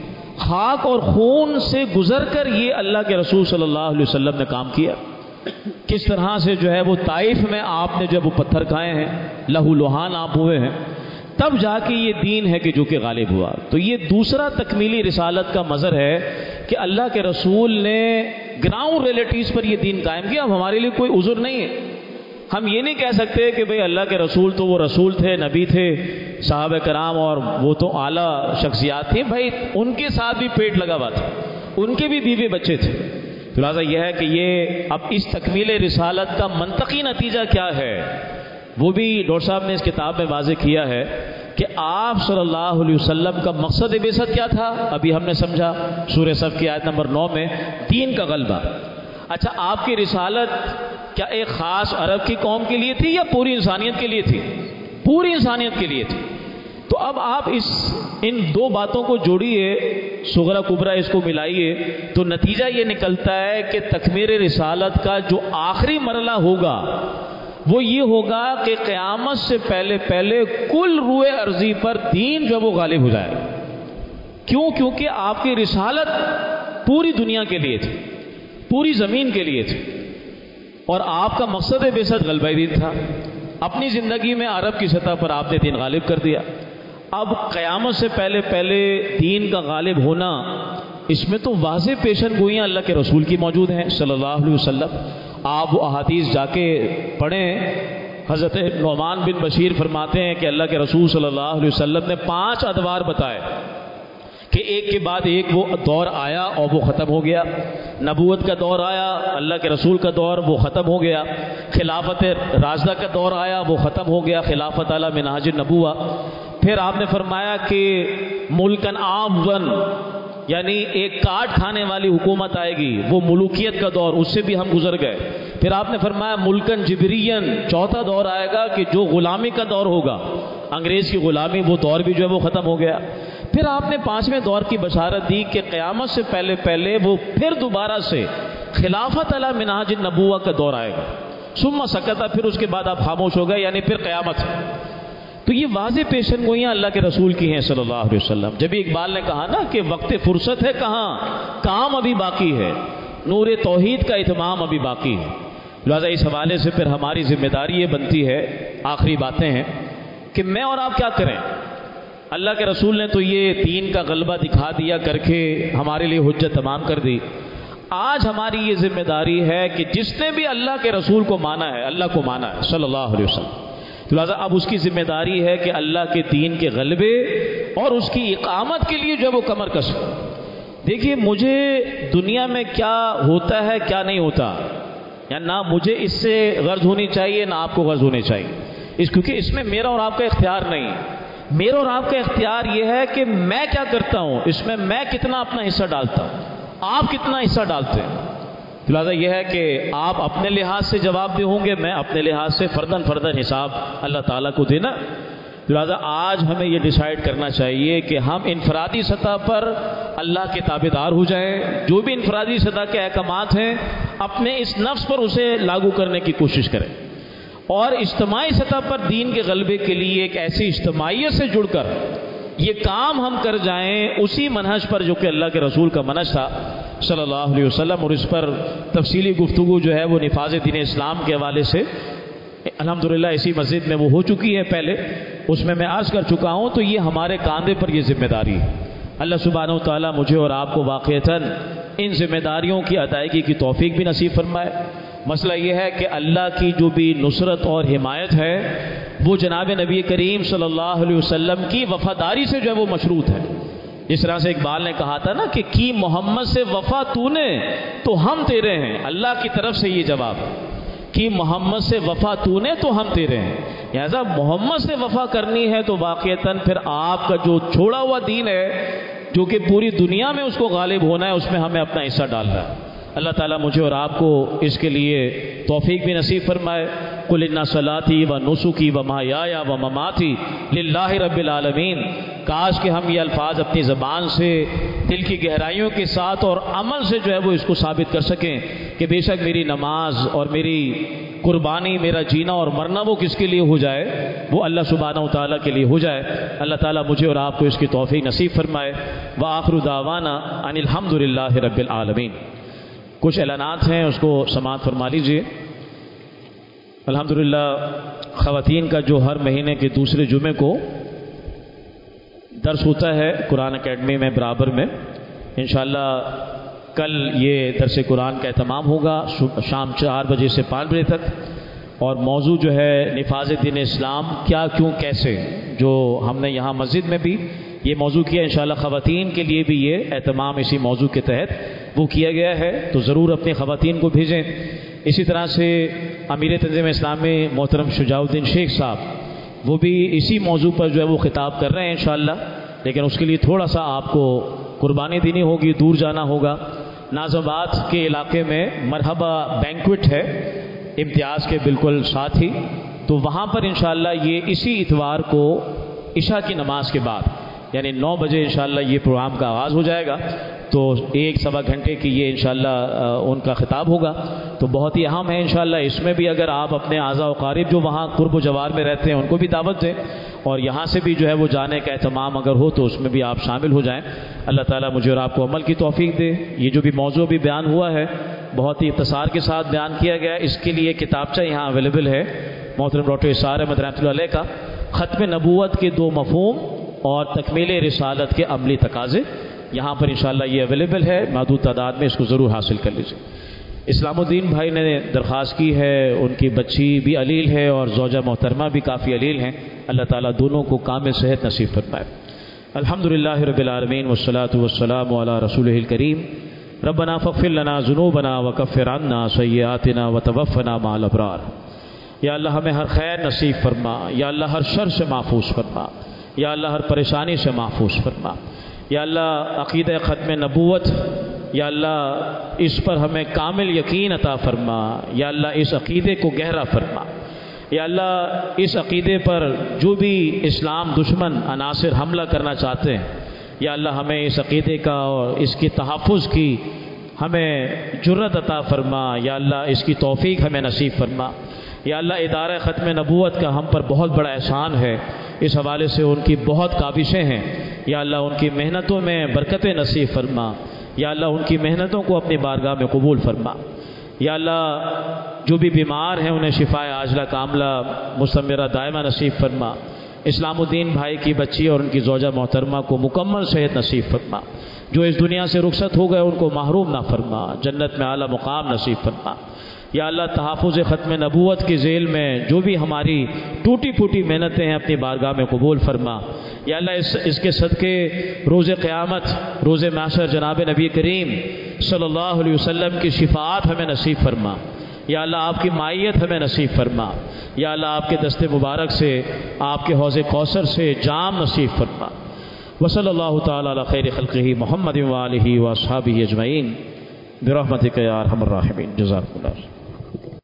خاک اور خون سے گزر کر یہ اللہ کے رسول صلی اللہ علیہ وسلم نے کام کیا. کس طرح سے جو ہے وہ طائف میں آپ نے جب وہ پتھر کھائے ہیں, لہو لہان آپ ہوئے ہیں, تب جا کے یہ دین ہے کہ جو کہ غالب ہوا. تو یہ دوسرا تکمیلی رسالت کا مظہر ہے کہ اللہ کے رسول نے گراؤنڈ ریئلٹیز پر یہ دین قائم کیا. اب ہمارے لیے کوئی عذر نہیں ہے. ہم یہ نہیں کہہ سکتے کہ بھئی اللہ کے رسول تو وہ رسول تھے, نبی تھے, صحابہ کرام اور وہ تو اعلیٰ شخصیات تھیں. بھائی ان کے ساتھ بھی پیٹ لگا ہوا تھا, ان کے بھی بیوی بچے تھے. لہٰذا یہ ہے کہ یہ اب اس تکمیل رسالت کا منطقی نتیجہ کیا ہے وہ بھی ڈاکٹر صاحب نے اس کتاب میں واضح کیا ہے کہ آپ صلی اللہ علیہ وسلم کا مقصد بعثت کیا تھا. ابھی ہم نے سمجھا سورہ صف کی آیت نمبر 9 میں, دین کا غلبہ. اچھا, آپ کی رسالت کیا ایک خاص عرب کی قوم کے لیے تھی یا پوری انسانیت کے لیے تھی؟ پوری انسانیت کے لیے تھی. تو اب آپ ان 2 باتوں کو جوڑیے, صغرا کبرا اس کو ملائیے, تو نتیجہ یہ نکلتا ہے کہ تکمیل رسالت کا جو آخری مرحلہ ہوگا وہ یہ ہوگا کہ قیامت سے پہلے کل روئے ارضی پر دین جو وہ غالب ہو جائے. کیوں؟ کیونکہ آپ کی رسالت پوری دنیا کے لیے تھی, پوری زمین کے لیے تھی, اور آپ کا مقصد بعثت غلبہ دین تھا. اپنی زندگی میں عرب کی سطح پر آپ نے دین غالب کر دیا. اب قیامت سے پہلے دین کا غالب ہونا, اس میں تو واضح پیشن گوئیاں اللہ کے رسول کی موجود ہیں صلی اللہ علیہ وسلم. آپ وہ احادیث جا کے پڑھیں. حضرت نعمان بن بشیر فرماتے ہیں کہ اللہ کے رسول صلی اللہ علیہ وسلم نے 5 ادوار بتائے کہ ایک کے بعد ایک وہ دور آیا اور وہ ختم ہو گیا. نبوت کا دور آیا, اللہ کے رسول کا دور, وہ ختم ہو گیا. خلافت راشدہ کا دور آیا, وہ ختم ہو گیا, خلافت علی منہاج النبوہ. پھر آپ نے فرمایا کہ ملکن عام یعنی ایک کاٹ کھانے والی حکومت آئے گی, وہ ملوکیت کا دور, اس سے بھی ہم گزر گئے. پھر آپ نے فرمایا ملکن جبرین, 4تھا دور آئے گا کہ جو غلامی کا دور ہوگا, انگریز کی غلامی, وہ دور بھی جو ہے وہ ختم ہو گیا. پھر آپ نے 5ویں دور کی بشارت دی کہ قیامت سے پہلے وہ پھر دوبارہ سے خلافت علی منہاج النبوہ کا دور آئے گا. ثم سکتا, پھر اس کے بعد آپ خاموش ہو گئے, یعنی پھر قیامت. تو یہ واضح پیشن گوئیاں اللہ کے رسول کی ہیں صلی اللہ علیہ وسلم. جب اقبال نے کہا نا کہ وقت فرصت ہے کہاں، کام ابھی باقی ہے، نور توحید کا اتمام ابھی باقی ہے. لہٰذا اس حوالے سے پھر ہماری ذمہ داری یہ بنتی ہے، آخری باتیں ہیں کہ میں اور آپ کیا کریں. اللہ کے رسول نے تو یہ دین کا غلبہ دکھا دیا کر کے ہمارے لیے حجت تمام کر دی. آج ہماری یہ ذمہ داری ہے کہ جس نے بھی اللہ کے رسول کو مانا ہے، اللہ کو مانا ہے صلی اللہ علیہ وسلم، تو لہٰذا اب اس کی ذمہ داری ہے کہ اللہ کے دین کے غلبے اور اس کی اقامت کے لیے جو ہے وہ کمر کس. دیکھیے مجھے دنیا میں کیا ہوتا ہے کیا نہیں ہوتا، یا نہ مجھے اس سے غرض ہونی چاہیے نہ آپ کو غرض ہونی چاہیے، کیونکہ اس میں میرا اور آپ کا اختیار نہیں ہے. میرا اور آپ کا اختیار یہ ہے کہ میں کیا کرتا ہوں، اس میں میں کتنا اپنا حصہ ڈالتا ہوں، آپ کتنا حصہ ڈالتے ہیں. لہٰذا یہ ہے کہ آپ اپنے لحاظ سے جواب دہ ہوں گے، میں اپنے لحاظ سے فرداً حساب اللہ تعالیٰ کو دینا. لہٰذا آج ہمیں یہ ڈیسائیڈ کرنا چاہیے کہ ہم انفرادی سطح پر اللہ کے تابعدار ہو جائیں. جو بھی انفرادی سطح کے احکامات ہیں اپنے اس نفس پر اسے لاگو کرنے کی کوشش کریں، اور اجتماعی سطح پر دین کے غلبے کے لیے ایک ایسی اجتماعیت سے جڑ کر یہ کام ہم کر جائیں اسی منہج پر جو کہ اللہ کے رسول کا منہج تھا صلی اللہ علیہ وسلم. اور اس پر تفصیلی گفتگو جو ہے وہ نفاذ دین اسلام کے حوالے سے الحمدللہ اسی مسجد میں وہ ہو چکی ہے پہلے، اس میں عرض کر چکا ہوں. تو یہ ہمارے کاندھے پر یہ ذمہ داری ہے. اللہ سبحانہ و تعالیٰ مجھے اور آپ کو واقعتاً ان ذمہ داریوں کی ادائیگی کی توفیق بھی نصیب فرمائے. مسئلہ یہ ہے کہ اللہ کی جو بھی نصرت اور حمایت ہے وہ جناب نبی کریم صلی اللہ علیہ وسلم کی وفاداری سے جو ہے وہ مشروط ہے. جس طرح سے اقبال نے کہا تھا نا کہ کی محمد سے وفا تو نے تو ہم تیرے ہیں. اللہ کی طرف سے یہ جواب ہے کہ محمد سے وفا تو نے تو ہم تیرے ہیں. لہذا محمد سے وفا کرنی ہے تو واقعتاً پھر آپ کا جو چھوڑا ہوا دین ہے جو کہ پوری دنیا میں اس کو غالب ہونا ہے، اس میں ہمیں اپنا حصہ ڈالنا ہے. اللہ تعالیٰ مجھے اور آپ کو اس کے لیے توفیق بھی نصیب فرمائے. قل ان صلاتی و نسکی و محیای و مماتی للہ رب العالمین. کاش کہ ہم یہ الفاظ اپنی زبان سے دل کی گہرائیوں کے ساتھ اور عمل سے جو ہے وہ اس کو ثابت کر سکیں کہ بے شک میری نماز اور میری قربانی، میرا جینا اور مرنا وہ کس کے لیے ہو جائے، وہ اللہ سبحانہ و تعالیٰ کے لیے ہو جائے. اللہ تعالیٰ مجھے اور آپ کو اس کی توفیق نصیب فرمائے. وآخر دعوانا ان الحمد للہ رب العالمین. کچھ اعلانات ہیں، اس کو سماعت فرما لیجیے. الحمدللہ خواتین کا جو ہر مہینے کے دوسرے جمعے کو درس ہوتا ہے قرآن اکیڈمی میں برابر میں، انشاءاللہ کل یہ درس قرآن کا اہتمام ہوگا شام 4 بجے سے 5 بجے تک. اور موضوع جو ہے نفاذ دین اسلام کیا کیوں کیسے، جو ہم نے یہاں مسجد میں بھی یہ موضوع کیا، انشاءاللہ خواتین کے لیے بھی یہ اہتمام اسی موضوع کے تحت وہ کیا گیا ہے. تو ضرور اپنی خواتین کو بھیجیں. اسی طرح سے امیر تنظیم اسلامی محترم شجاع الدین شیخ صاحب وہ بھی اسی موضوع پر جو ہے وہ خطاب کر رہے ہیں انشاءاللہ، لیکن اس کے لیے تھوڑا سا آپ کو قربانی دینی ہوگی، دور جانا ہوگا. ناظم آباد کے علاقے میں مرحبا بینکوٹ ہے امتیاز کے بالکل ساتھ ہی، تو وہاں پر انشاءاللہ یہ اسی اتوار کو عشاء کی نماز کے بعد یعنی 9 بجے انشاءاللہ یہ پروگرام کا آغاز ہو جائے گا. تو 1-1.25 گھنٹے کی یہ انشاءاللہ ان کا خطاب ہوگا. تو بہت ہی اہم ہے انشاءاللہ. اس میں بھی اگر آپ اپنے اعزاء و قارب جو وہاں قرب و جوار میں رہتے ہیں ان کو بھی دعوت دیں، اور یہاں سے بھی جو ہے وہ جانے کا اہتمام اگر ہو تو اس میں بھی آپ شامل ہو جائیں. اللہ تعالیٰ مجھے اور آپ کو عمل کی توفیق دے. یہ جو بھی موضوع بھی بیان ہوا ہے بہت ہی اختصار کے ساتھ بیان کیا گیا. اس کے لیے کتابچہ یہاں اویلیبل ہے محترم ڈاکٹر اسرار احمد رحمۃ اللہ علیہ کا، ختم نبوت کے 2 مفہوم اور تکمیل رسالت کے عملی تقاضے. یہاں پر انشاءاللہ یہ اویلیبل ہے، محدود تعداد میں اس کو ضرور حاصل کر لیجیے. اسلام الدین بھائی نے درخواست کی ہے، ان کی بچی بھی علیل ہے اور زوجہ محترمہ بھی کافی علیل ہیں. اللہ تعالیٰ دونوں کو کامل صحت نصیب فرمائے. الحمدللہ رب العالمین والصلاة والسلام علی رسولہ الکریم. ربنا فاغفر لنا ذنوبنا وکفر عنا سیئاتنا وتوفنا مع الابرار. یا اللہ ہمیں ہر خیر نصیب فرما، یا اللہ ہر شر سے محفوظ فرما، یا اللہ ہر پریشانی سے محفوظ فرما. یا اللہ عقیدہ ختم نبوت، یا اللہ اس پر ہمیں کامل یقین عطا فرما. یا اللہ اس عقیدے کو گہرا فرما. یا اللہ اس عقیدے پر جو بھی اسلام دشمن عناصر حملہ کرنا چاہتے ہیں، یا اللہ ہمیں اس عقیدے کا اور اس کے تحفظ کی ہمیں جرأت عطا فرما. یا اللہ اس کی توفیق ہمیں نصیب فرما. یا اللہ ادارہ ختم نبوت کا ہم پر بہت بڑا احسان ہے. اس حوالے سے ان کی بہت کاوشیں ہیں، یا اللہ ان کی محنتوں میں برکت نصیب فرما، یا اللہ ان کی محنتوں کو اپنی بارگاہ میں قبول فرما، یا اللہ جو بھی بیمار ہیں انہیں شفائے عاجلہ کاملہ مستمرہ دائمہ نصیب فرما، اسلام الدین بھائی کی بچی اور ان کی زوجہ محترمہ کو مکمل صحت نصیب فرما، جو اس دنیا سے رخصت ہو گئے ان کو محروم نہ فرما، جنت میں اعلیٰ مقام نصیب فرما، یا اللہ تحفظ ختم نبوت کی ذیل میں جو بھی ہماری ٹوٹی پھوٹی محنتیں ہیں اپنی بارگاہ میں قبول فرما، یا اللہ اس کے صدقے روز قیامت روز محشر جناب نبی کریم صلی اللہ علیہ وسلم کی شفاعت ہمیں نصیب فرما، یا اللہ آپ کی معیت ہمیں نصیب فرما، یا اللہ آپ کے دست مبارک سے آپ کے حوض کوثر سے جام نصیب فرما، وصلی اللہ تعالی علی خیر خلقہ محمد وآلہ واصحابہ اجمعین برحمتک یا ارحم الراحمین، جزاکم اللہ۔